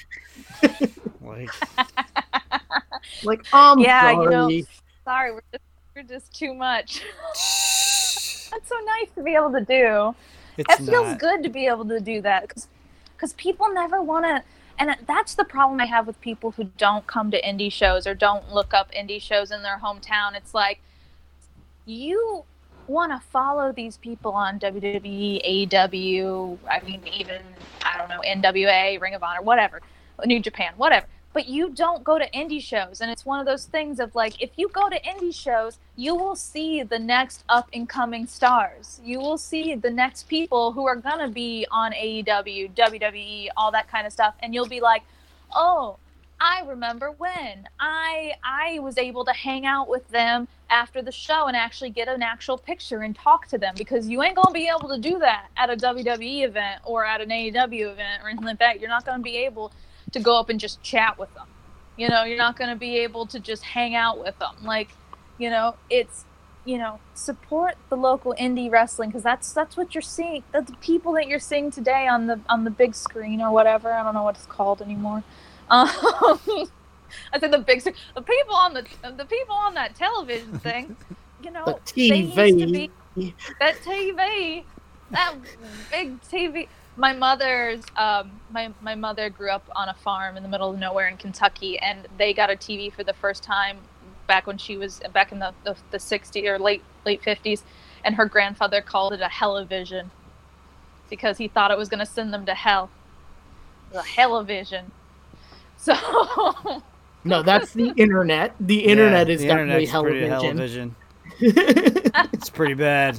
Sorry. Sorry, we're just too much. That's so nice to be able to do. It feels good to be able to do that because people never want to. And that's the problem I have with people who don't come to indie shows or don't look up indie shows in their hometown. It's like, you want to follow these people on WWE, AEW, even, I don't know, NWA, Ring of Honor, whatever, New Japan, whatever. But you don't go to indie shows. And it's one of those things of like, if you go to indie shows, you will see the next up-and-coming stars. You will see the next people who are going to be on AEW, WWE, all that kind of stuff. And you'll be like, oh, I remember when I was able to hang out with them after the show and actually get an actual picture and talk to them, because you ain't going to be able to do that at a WWE event or at an AEW event or anything like that. You're not going to be able to go up and just chat with them. You're not going to be able to just hang out with them. Like, it's, support the local indie wrestling, because that's what you're seeing. That's the people that you're seeing today on the big screen or whatever. I don't know what it's called anymore. I said the big screen. The people on that television thing. The TV. They used to be that TV, that big TV. My mother's my mother grew up on a farm in the middle of nowhere in Kentucky, and they got a TV for the first time back when she was back in the 60s or late 50s, and her grandfather called it a hell-o-vision because he thought it was going to send them to hell. The hell-o-vision. So no, that's the internet. The internet is definitely hell-o-vision. It's pretty bad.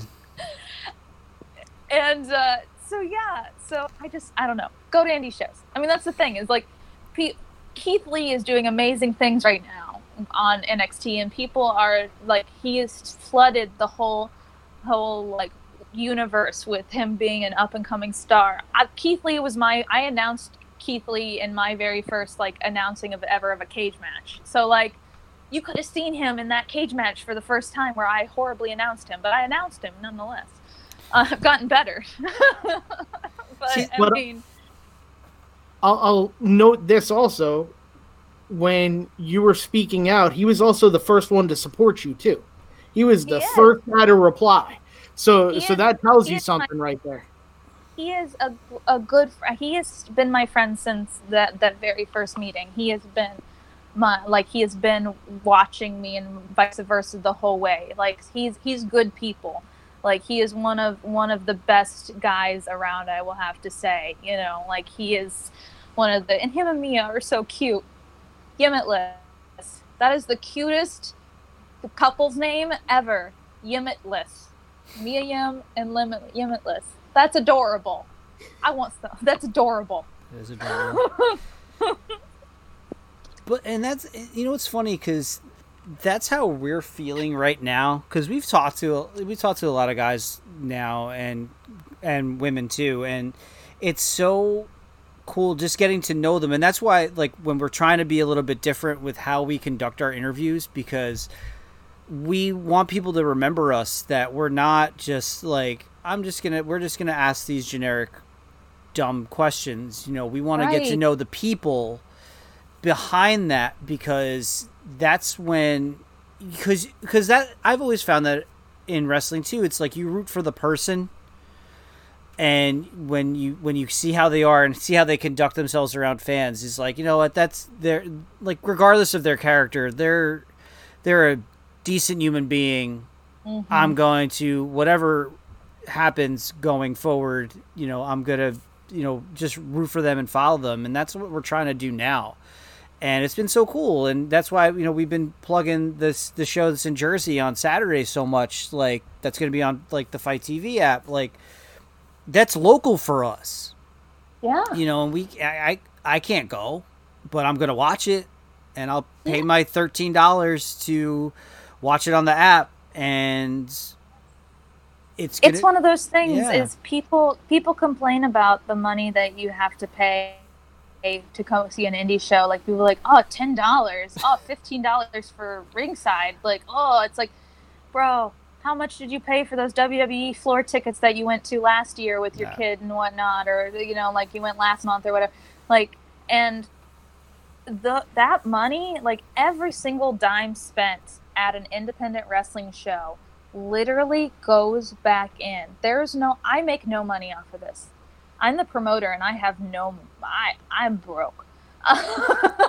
And so I don't know. Go to indie shows. I mean, that's the thing is like, Keith Lee is doing amazing things right now on NXT, and people are like, he has flooded the whole like universe with him being an up and coming star. Keith Lee was I announced Keith Lee in my very first like announcing of a cage match. So like, you could have seen him in that cage match for the first time where I horribly announced him, but I announced him nonetheless. I've gotten better. I'll note this also. When you were speaking out, he was also the first one to support you too. He was the first guy to reply. So that tells you something right there. He is a good friend. He has been my friend since that very first meeting. He has been he has been watching me and vice versa the whole way. Like he's good people. Like he is one of the best guys around, I will have to say. You know, like he is and him and Mia are so cute. Yimitless. That is the cutest couple's name ever. Yimitless. Mia Yim and Yimitless. That's adorable. I want some. That's adorable. It is adorable. And that's, you know, it's funny because that's how we're feeling right now. Because we've talked to a lot of guys now and women too, and it's so cool just getting to know them. And that's why, like, when we're trying to be a little bit different with how we conduct our interviews, because we want people to remember us, that we're not just like, we're just gonna ask these generic dumb questions. You know, we want to get to know the people behind that, because that's when, because that, I've always found that in wrestling too, it's like you root for the person, and when you see how they are and see how they conduct themselves around fans, is like, you know what, that's their, like, regardless of their character, they're a decent human being. Mm-hmm. I'm going to, whatever happens going forward, you know, I'm gonna, you know, just root for them and follow them, and that's what we're trying to do now. And it's been so cool, and that's why, you know, we've been plugging the show that's in Jersey on Saturday so much. Like, that's going to be on, like, the Fight TV app. Like, that's local for us. Yeah. You know, and I can't go, but I'm going to watch it, and I'll pay my $13 to watch it on the app, and it's one of those things. Is people complain about the money that you have to pay to come see an indie show. Like, people are like, oh, $10, oh, $15 for ringside. Like, oh, it's like, bro, how much did you pay for those WWE floor tickets that you went to last year with your kid and whatnot, or, you know, like, you went last month or whatever. Like, and that money, like, every single dime spent at an independent wrestling show literally goes back in. I make no money off of this. I'm the promoter, and I have I'm broke. I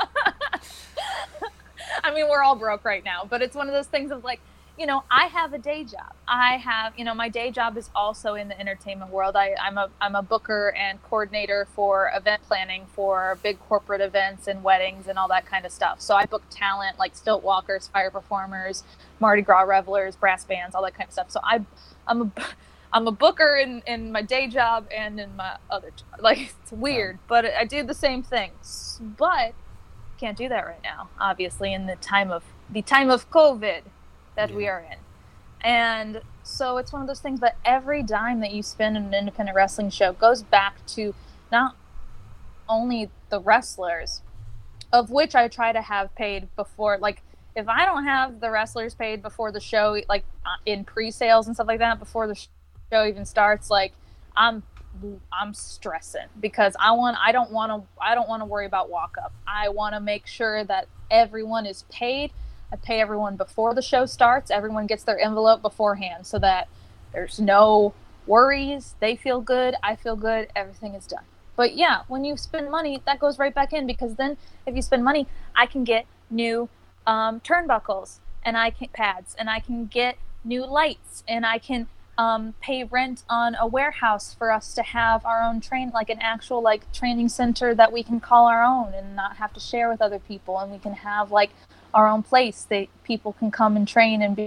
mean, we're all broke right now, but it's one of those things of like, you know, I have a day job. My day job is also in the entertainment world. I'm a booker and coordinator for event planning for big corporate events and weddings and all that kind of stuff. So I book talent like stilt walkers, fire performers, Mardi Gras revelers, brass bands, all that kind of stuff. So I'm a booker in my day job and in my other job. Like, it's weird, but I do the same things. But can't do that right now, obviously, in the time of COVID that we are in. And so it's one of those things that every dime that you spend in an independent wrestling show goes back to not only the wrestlers, of which I try to have paid before. Like, if I don't have the wrestlers paid before the show, like in pre-sales and stuff like that, before the show even starts, like, I'm stressing, because I don't want to worry about walk up. I want to make sure that everyone is paid. I pay everyone before the show starts. Everyone gets their envelope beforehand, so that there's no worries. They feel good. I feel good. Everything is done. But yeah, when you spend money, that goes right back in, because then if you spend money, I can get new turnbuckles, and pads, and I can get new lights, and I can pay rent on a warehouse for us to have our own like an actual like training center that we can call our own and not have to share with other people, and we can have like our own place that people can come and train and be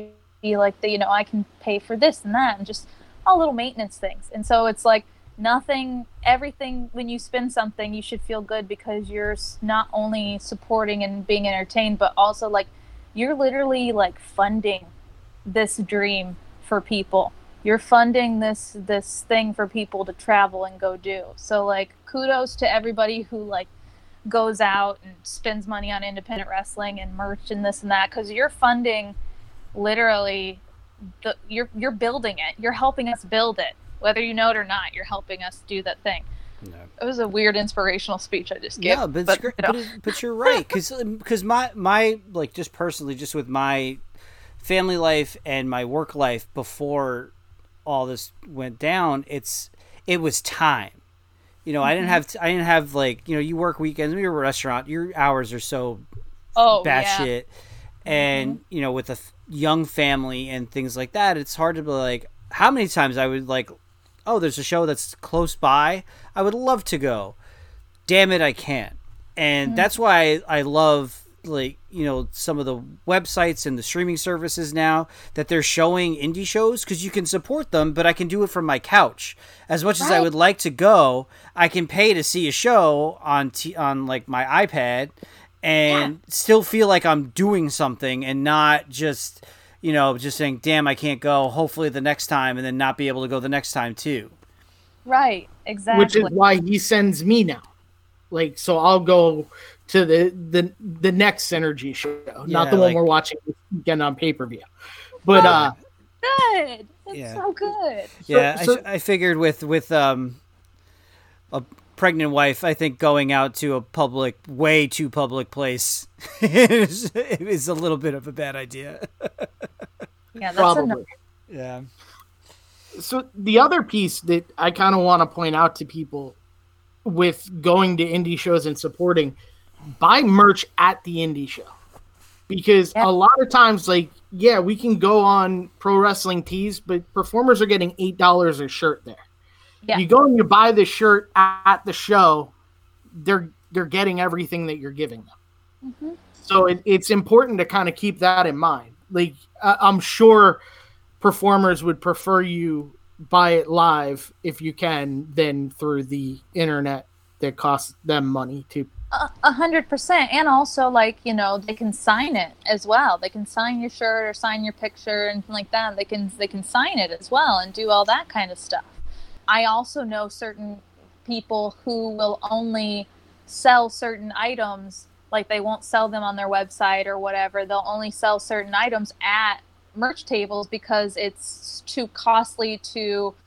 be like, I can pay for this and that, and just all little maintenance things. And so it's like everything, when you spend something, you should feel good because you're not only supporting and being entertained, but also like you're literally like funding this dream for people. You're funding this thing for people to travel and go do. So like kudos to everybody who like goes out and spends money on independent wrestling and merch and this and that, because you're funding literally you're building it. You're helping us build it. Whether you know it or not, you're helping us do that thing. No. It was a weird inspirational speech I just gave. Yeah, but you're right, because my like, just personally, just with my family life and my work life before all this went down, it was time. I didn't have like, you work weekends, you're a restaurant, your hours are so batshit, and with a young family and things like that, it's hard to be like, how many times I would like, oh, there's a show that's close by, I would love to go, damn it, I can't. And that's why I love, like, some of the websites and the streaming services now that they're showing indie shows, because you can support them, but I can do it from my couch. As much as I would like to go, I can pay to see a show on like my iPad and still feel like I'm doing something, and not just just saying, damn, I can't go, hopefully the next time, and then not be able to go the next time too. Right, exactly. Which is why he sends me now. Like, so I'll go to the next Synergy show, not the one we're watching this weekend on pay-per-view. But good. It's so good. Yeah, so, I figured with a pregnant wife, I think going out to a way too public place is a little bit of a bad idea. Yeah, that's probably. Yeah. So the other piece that I kind of want to point out to people with going to indie shows and supporting, buy merch at the indie show. Because a lot of times, like, we can go on Pro Wrestling Tees, but performers are getting $8 a shirt there. Yeah. You go and you buy the shirt at the show, they're getting everything that you're giving them. Mm-hmm. So it's important to kind of keep that in mind. Like, I'm sure performers would prefer you buy it live if you can than through the internet that costs them money to. 100%. And also, like, they can sign it as well. They can sign your shirt or sign your picture and like that. They can sign it as well and do all that kind of stuff. I also know certain people who will only sell certain items, like they won't sell them on their website or whatever. They'll only sell certain items at merch tables because it's too costly to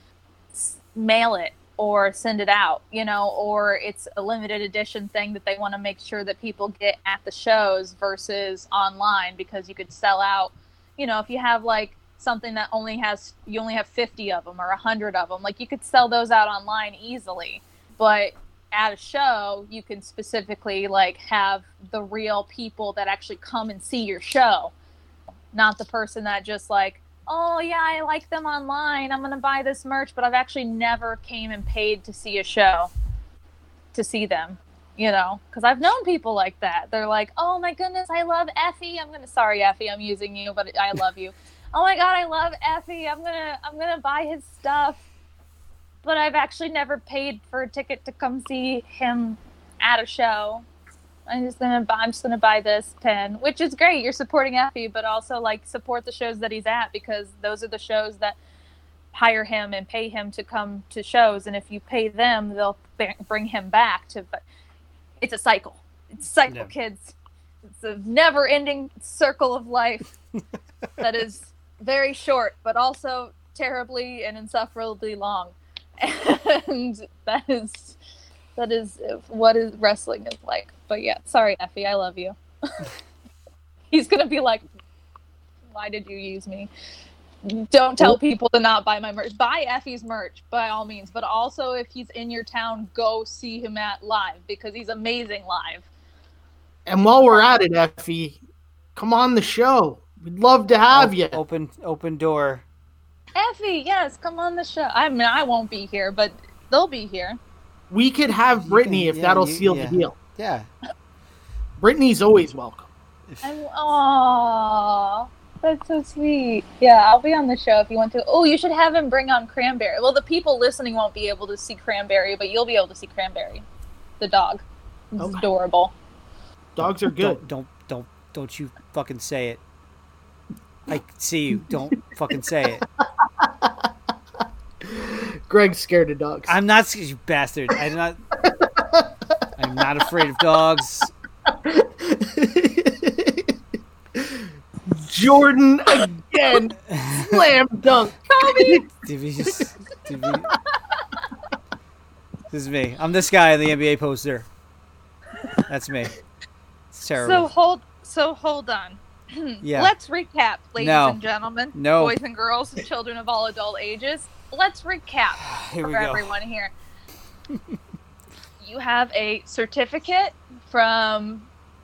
mail it or send it out, or it's a limited edition thing that they want to make sure that people get at the shows versus online, because you could sell out, if you have like something that you only have 50 of them or 100 of them, like you could sell those out online easily. But at a show, you can specifically like have the real people that actually come and see your show, not the person that just like, oh yeah, I like them online, I'm gonna buy this merch, but I've actually never came and paid to see a show to see them, because I've known people like that. They're like, oh my goodness, I love Effie, sorry Effie, I'm using you, but I love you. Oh my god, I love Effie, I'm gonna buy his stuff, but I've actually never paid for a ticket to come see him at a show. I'm just gonna buy this pen, which is great. You're supporting Effie, but also like support the shows that he's at, because those are the shows that hire him and pay him to come to shows. And if you pay them, they'll bring him back to. But it's a cycle. It's a cycle, kids. It's a never-ending circle of life that is very short, but also terribly and insufferably long. And that is what wrestling is like. But yeah, sorry, Effie, I love you. He's going to be like, why did you use me? Don't tell people to not buy my merch. Buy Effie's merch, by all means. But also, if he's in your town, go see him live, because he's amazing live. And while we're at it, Effie, come on the show. We'd love to have you. Open door. Effie, yes, come on the show. I mean, I won't be here, but they'll be here. We could have Brittany if that'll seal the deal. Yeah. Brittany's always welcome. Aww. That's so sweet. Yeah, I'll be on the show if you want to. Oh, you should have him bring on Cranberry. Well, the people listening won't be able to see Cranberry, but you'll be able to see Cranberry, the dog. It's adorable. Dogs are good. Don't you fucking say it. I see you. Don't fucking say it. Greg's scared of dogs. I'm not, you bastard. I'm not afraid of dogs. Jordan again. Slam dunk. This is me. I'm this guy in the NBA poster. That's me. It's terrible. So hold on. Yeah. Let's recap, ladies and gentlemen, boys and girls, and children of all adult ages. Let's recap for everyone here. You have a certificate from...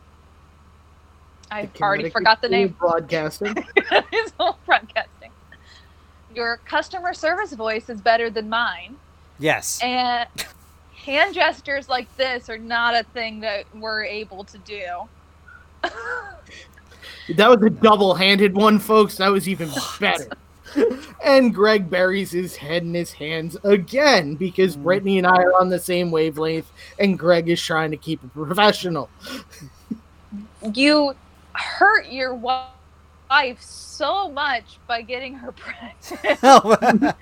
I already forgot the name. Broadcasting. It's all broadcasting. Your customer service voice is better than mine. Yes. And hand gestures like this are not a thing that we're able to do. That was a double-handed one, folks. That was even better. And Greg buries his head in his hands again because Brittany and I are on the same wavelength, and Greg is trying to keep it professional. You hurt your wife so much by getting her pregnant.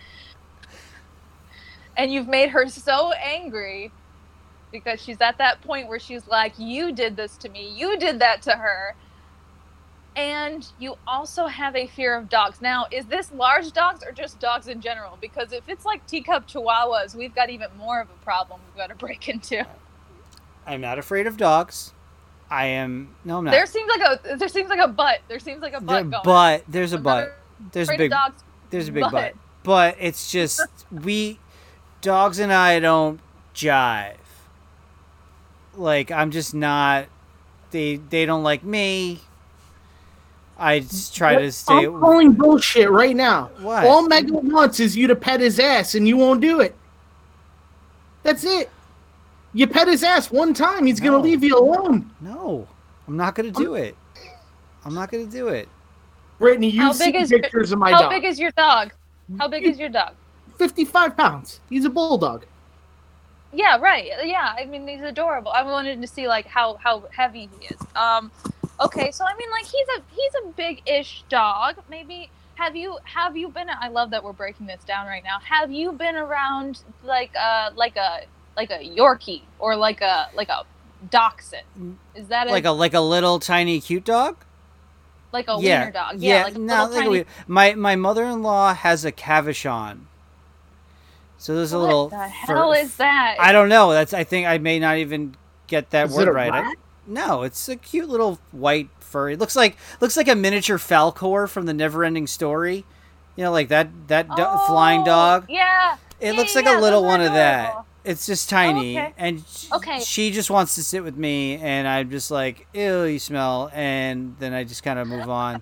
And you've made her so angry because she's at that point where she's like, you did this to me. You did that to her. And you also have a fear of dogs. Now, is this large dogs or just dogs in general? Because if it's like teacup chihuahuas, we've got even more of a problem we've got to break into. I'm not afraid of dogs. I am... No, I'm not. There seems like a butt. There seems like a butt going. But there's a butt. There's a big butt. But it's just... Dogs and I don't jive. Like, I'm just not... They don't like me. I just try to stay... I'm calling bullshit right now. What? All Mega wants is you to pet his ass, and you won't do it. That's it. You pet his ass one time, he's going to leave you alone. No, I'm not going to do it. I'm not going to do it. Brittany, you see pictures of my dog. How big is your dog? How big is your dog? 55 pounds. He's a bulldog. Yeah, right. Yeah, I mean, he's adorable. I wanted to see, like, how heavy he is. Okay, so I mean, like, he's a big-ish dog. Maybe have you been? I love that we're breaking this down right now. Have you been around like a Yorkie or like a Dachshund? Is that like a little tiny cute dog? Like a wiener dog? Yeah, like a no, tiny... my mother-in-law has a Cavachon. So there's a little. What the hell is that? I don't know. I think I may not even get that word right. Rat? No, it's a cute little white furry. It looks like a miniature Falcor from the Neverending Story. You know, like that flying dog. Yeah. It looks like a little one of that. Adorable. It's just tiny, and Okay. she just wants to sit with me, and I'm just like, ew, you smell, and then I just kind of move on.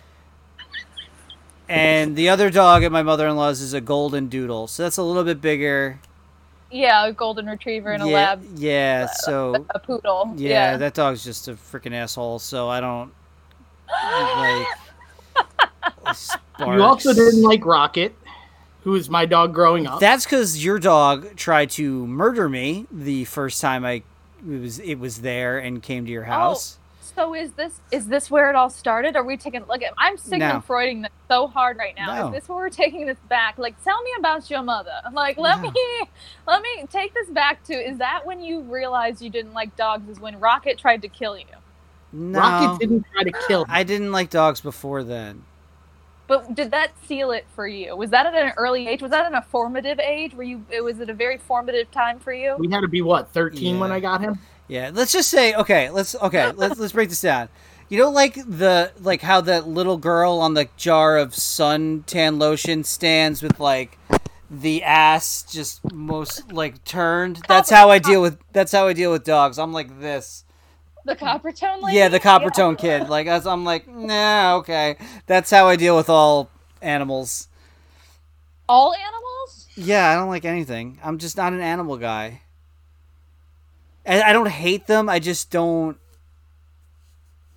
And the other dog at my mother-in-law's is a golden doodle, so that's a little bit bigger. Yeah, a golden retriever and a lab. Yeah, so a poodle. Yeah, that dog's just a freaking asshole. So I don't like. You also didn't like Rocket, who is my dog growing up. That's because your dog tried to murder me the first time it was there and came to your house. So is this where it all started? Are we taking? Look, I'm Sigmund Freuding this so hard right now. No. Is this where we're taking this back? Like, tell me about your mother. Like, let me take this back to. Is that when you realized you didn't like dogs? Is when Rocket tried to kill you? No, Rocket didn't try to kill him. I didn't like dogs before then. But did that seal it for you? Was that at an early age? Was that at a formative age? Was it a very formative time for you? We had to be 13 when I got him. Yeah, let's just say let's break this down. You know, like how that little girl on the jar of suntan lotion stands with like the ass just most like turned. That's how I deal with dogs. I'm like this. The Coppertone lady? Yeah, the Coppertone kid. Like I'm like, nah, okay. That's how I deal with all animals. All animals? Yeah, I don't like anything. I'm just not an animal guy. And I don't hate them. I just don't.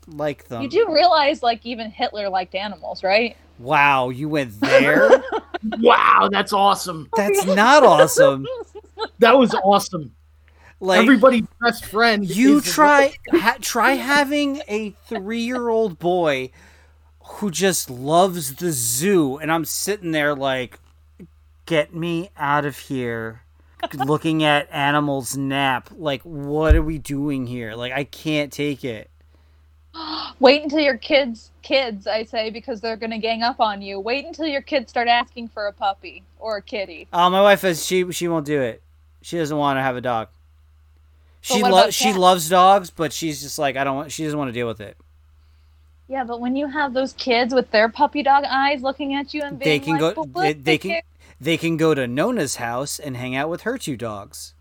like them. You do realize, like, even Hitler liked animals, right? Wow, you went there? Wow, that's awesome. That's not awesome. That was awesome. Like, everybody's best friend. You is try having a 3-year-old boy who just loves the zoo, and I'm sitting there like, get me out of here. Looking at animals nap. Like, what are we doing here? Like, I can't take it. Wait until your kids, I say, because they're going to gang up on you. Wait until your kids start asking for a puppy or a kitty. Oh, my wife says she won't do it. She doesn't want to have a dog. She loves dogs, but she's just like, she doesn't want to deal with it. Yeah, but when you have those kids with their puppy dog eyes looking at you and being they can go to Nona's house and hang out with her 2 dogs.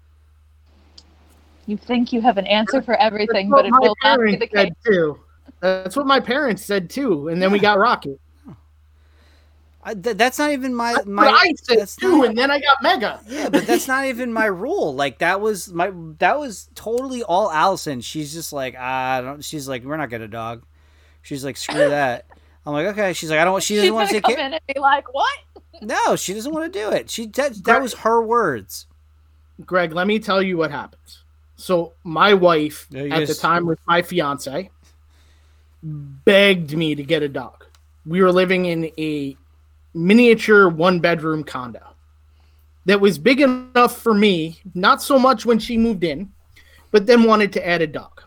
You think you have an answer for everything, but it will not be the case. Too. That's what my parents said too, and then we got Rocket. That's not even my. I said too, and then I got Mega. Yeah, but that's not even my rule. Like that was totally all Allison. She's just like, she's like, we're not getting a dog. She's like, screw that. I'm like, okay. She's like, I don't want. She doesn't want to take care. Come in and be like, what? No, she doesn't want to do it. That was her words. Greg, let me tell you what happens. So my wife at the time with my fiance begged me to get a dog. We were living in a miniature 1-bedroom condo that was big enough for me, not so much when she moved in, but then wanted to add a dog.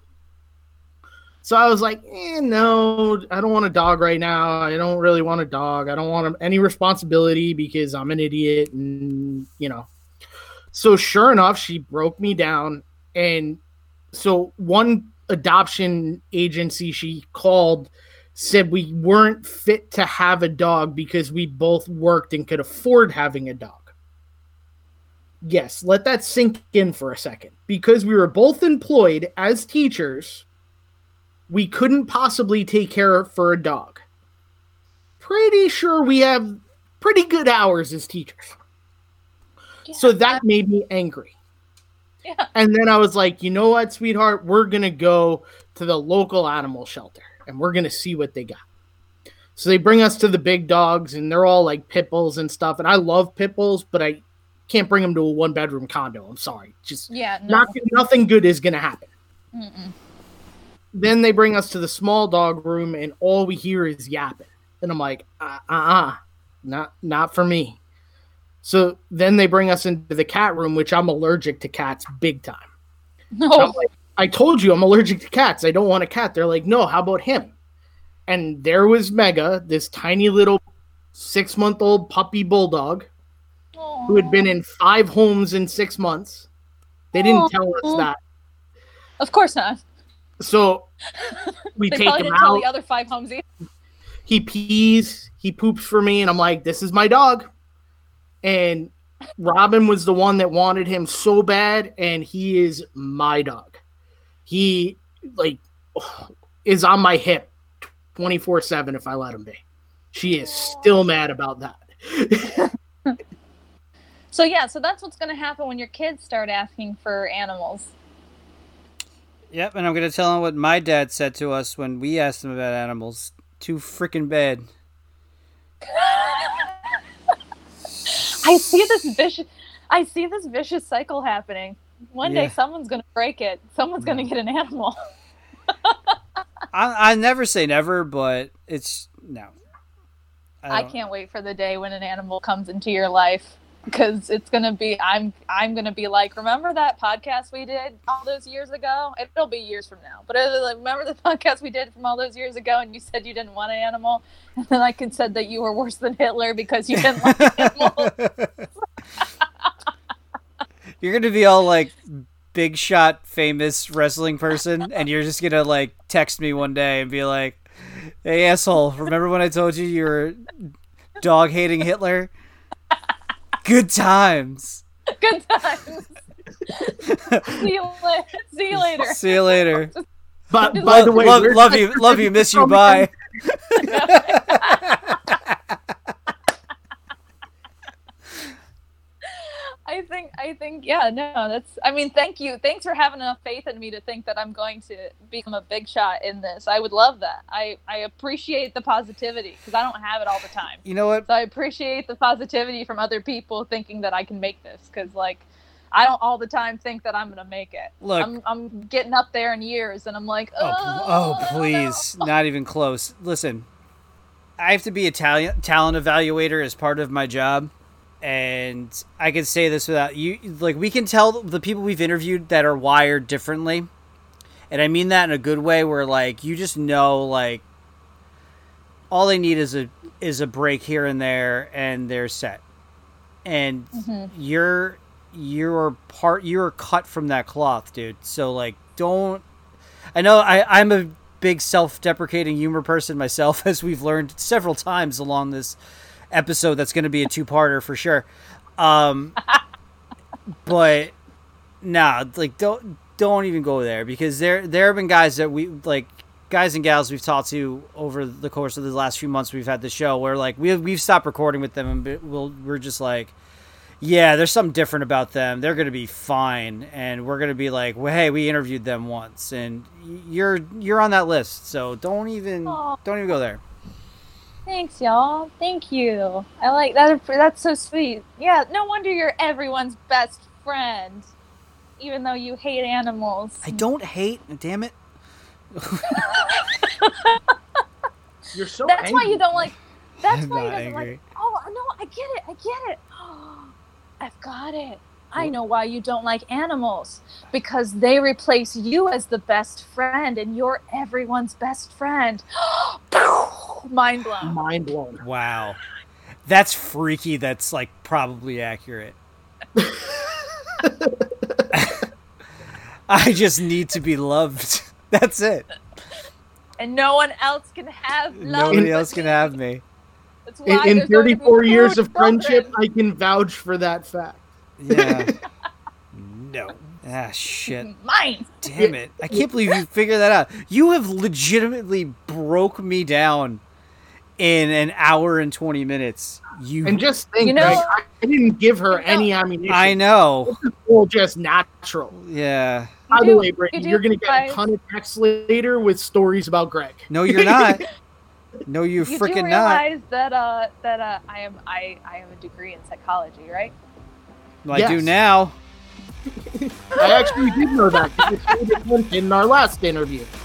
So I was like, no, I don't want a dog right now. I don't really want a dog. I don't want any responsibility because I'm an idiot. And, So sure enough, she broke me down. And so one adoption agency she called said we weren't fit to have a dog because we both worked and could afford having a dog. Yes, let that sink in for a second. Because we were both employed as teachers, we couldn't possibly take care for a dog. Pretty sure we have pretty good hours as teachers. Yeah. So that made me angry. Yeah. And then I was like, you know what, sweetheart? We're going to go to the local animal shelter and we're going to see what they got. So they bring us to the big dogs and they're all like pit bulls and stuff. And I love pit bulls, but I can't bring them to a 1-bedroom condo. I'm sorry. Nothing good is going to happen. Mm-mm. Then they bring us to the small dog room and all we hear is yapping. And I'm like, not for me. So then they bring us into the cat room, which I'm allergic to cats big time. No. So I'm like, I told you I'm allergic to cats. I don't want a cat. They're like, no, how about him? And there was Mega, this tiny little 6-month-old puppy bulldog who had been in 5 homes in 6 months. They didn't tell us that. Of course not. So we they take probably him didn't tell out. the other 5 homes either. He pees, he poops for me, and I'm like, this is my dog. And Robin was the one that wanted him so bad, and he is my dog. He is on my hip 24/7 if I let him be. She is still mad about that. So that's what's going to happen when your kids start asking for animals. Yep, and I'm going to tell them what my dad said to us when we asked him about animals. Too freaking bad. I see this vicious cycle happening. One day someone's going to break it. Someone's going to get an animal. I never say never, but it's no. I can't wait for the day when an animal comes into your life, because it's going to be, I'm going to be like, remember that podcast we did all those years ago? It'll be years from now. But remember the podcast we did from all those years ago and you said you didn't want an animal? And then I said that you were worse than Hitler because you didn't like animals. You're going to be all like big shot famous wrestling person, and you're just going to like text me one day and be like, hey, asshole, remember when I told you you were dog hating Hitler? Good times. Good times. See you later. See you later. But by the way, love you, miss you, bye. I think, yeah, no, that's, I mean, thank you. Thanks for having enough faith in me to think that I'm going to become a big shot in this. I would love that. I appreciate the positivity because I don't have it all the time. You know what? So I appreciate the positivity from other people thinking that I can make this because, like, I don't all the time think that I'm going to make it. Look, I'm getting up there in years and I'm like, please, not even close. Listen, I have to be a talent evaluator as part of my job. And I can say this without you, like, we can tell the people we've interviewed that are wired differently. And I mean that in a good way where, like, you just know, like, all they need is a break here and there and they're set. And you're cut from that cloth, dude. So, like, don't, I know I'm a big self-deprecating humor person myself, as we've learned several times along this episode. That's going to be a 2-parter for sure. But nah, like, don't even go there, because there have been guys that we, like, guys and gals we've talked to over the course of the last few months we've had the show where, like, we've stopped recording with them and we're just like, yeah, there's something different about them. They're going to be fine. And we're going to be like, well, hey, we interviewed them once and you're on that list. So don't even go there. Thanks, y'all. Thank you. I like that. That's so sweet. Yeah, no wonder you're everyone's best friend, even though you hate animals. I don't hate. Damn it. You're so That's angry. why you don't like. That's I'm why you not don't angry. like. Oh no, I get it. I've got it. I know why you don't like animals, because they replace you as the best friend, and you're everyone's best friend. Mind blown. Mind blown. Wow. That's freaky. That's, like, probably accurate. I just need to be loved. That's it. And no one else can have love. Nobody else can have me. That's why In there's going to be 34 years food of friendship, children. I can vouch for that fact. Yeah. No. Ah, shit. Mine. Damn it. I can't believe you figured that out. You have legitimately broke me down in an hour and 20 minutes. And just think, You know- Greg, I didn't give her any ammunition. I know. This is all just natural. Yeah. By the way, Brittany, you do you're going to get realize- a ton of texts later with stories about Greg. No, you're not. No, you're You freaking do not. realize that I am a degree in psychology, right? Well, I do Yes. now. I actually did know that because you told it once in our last interview.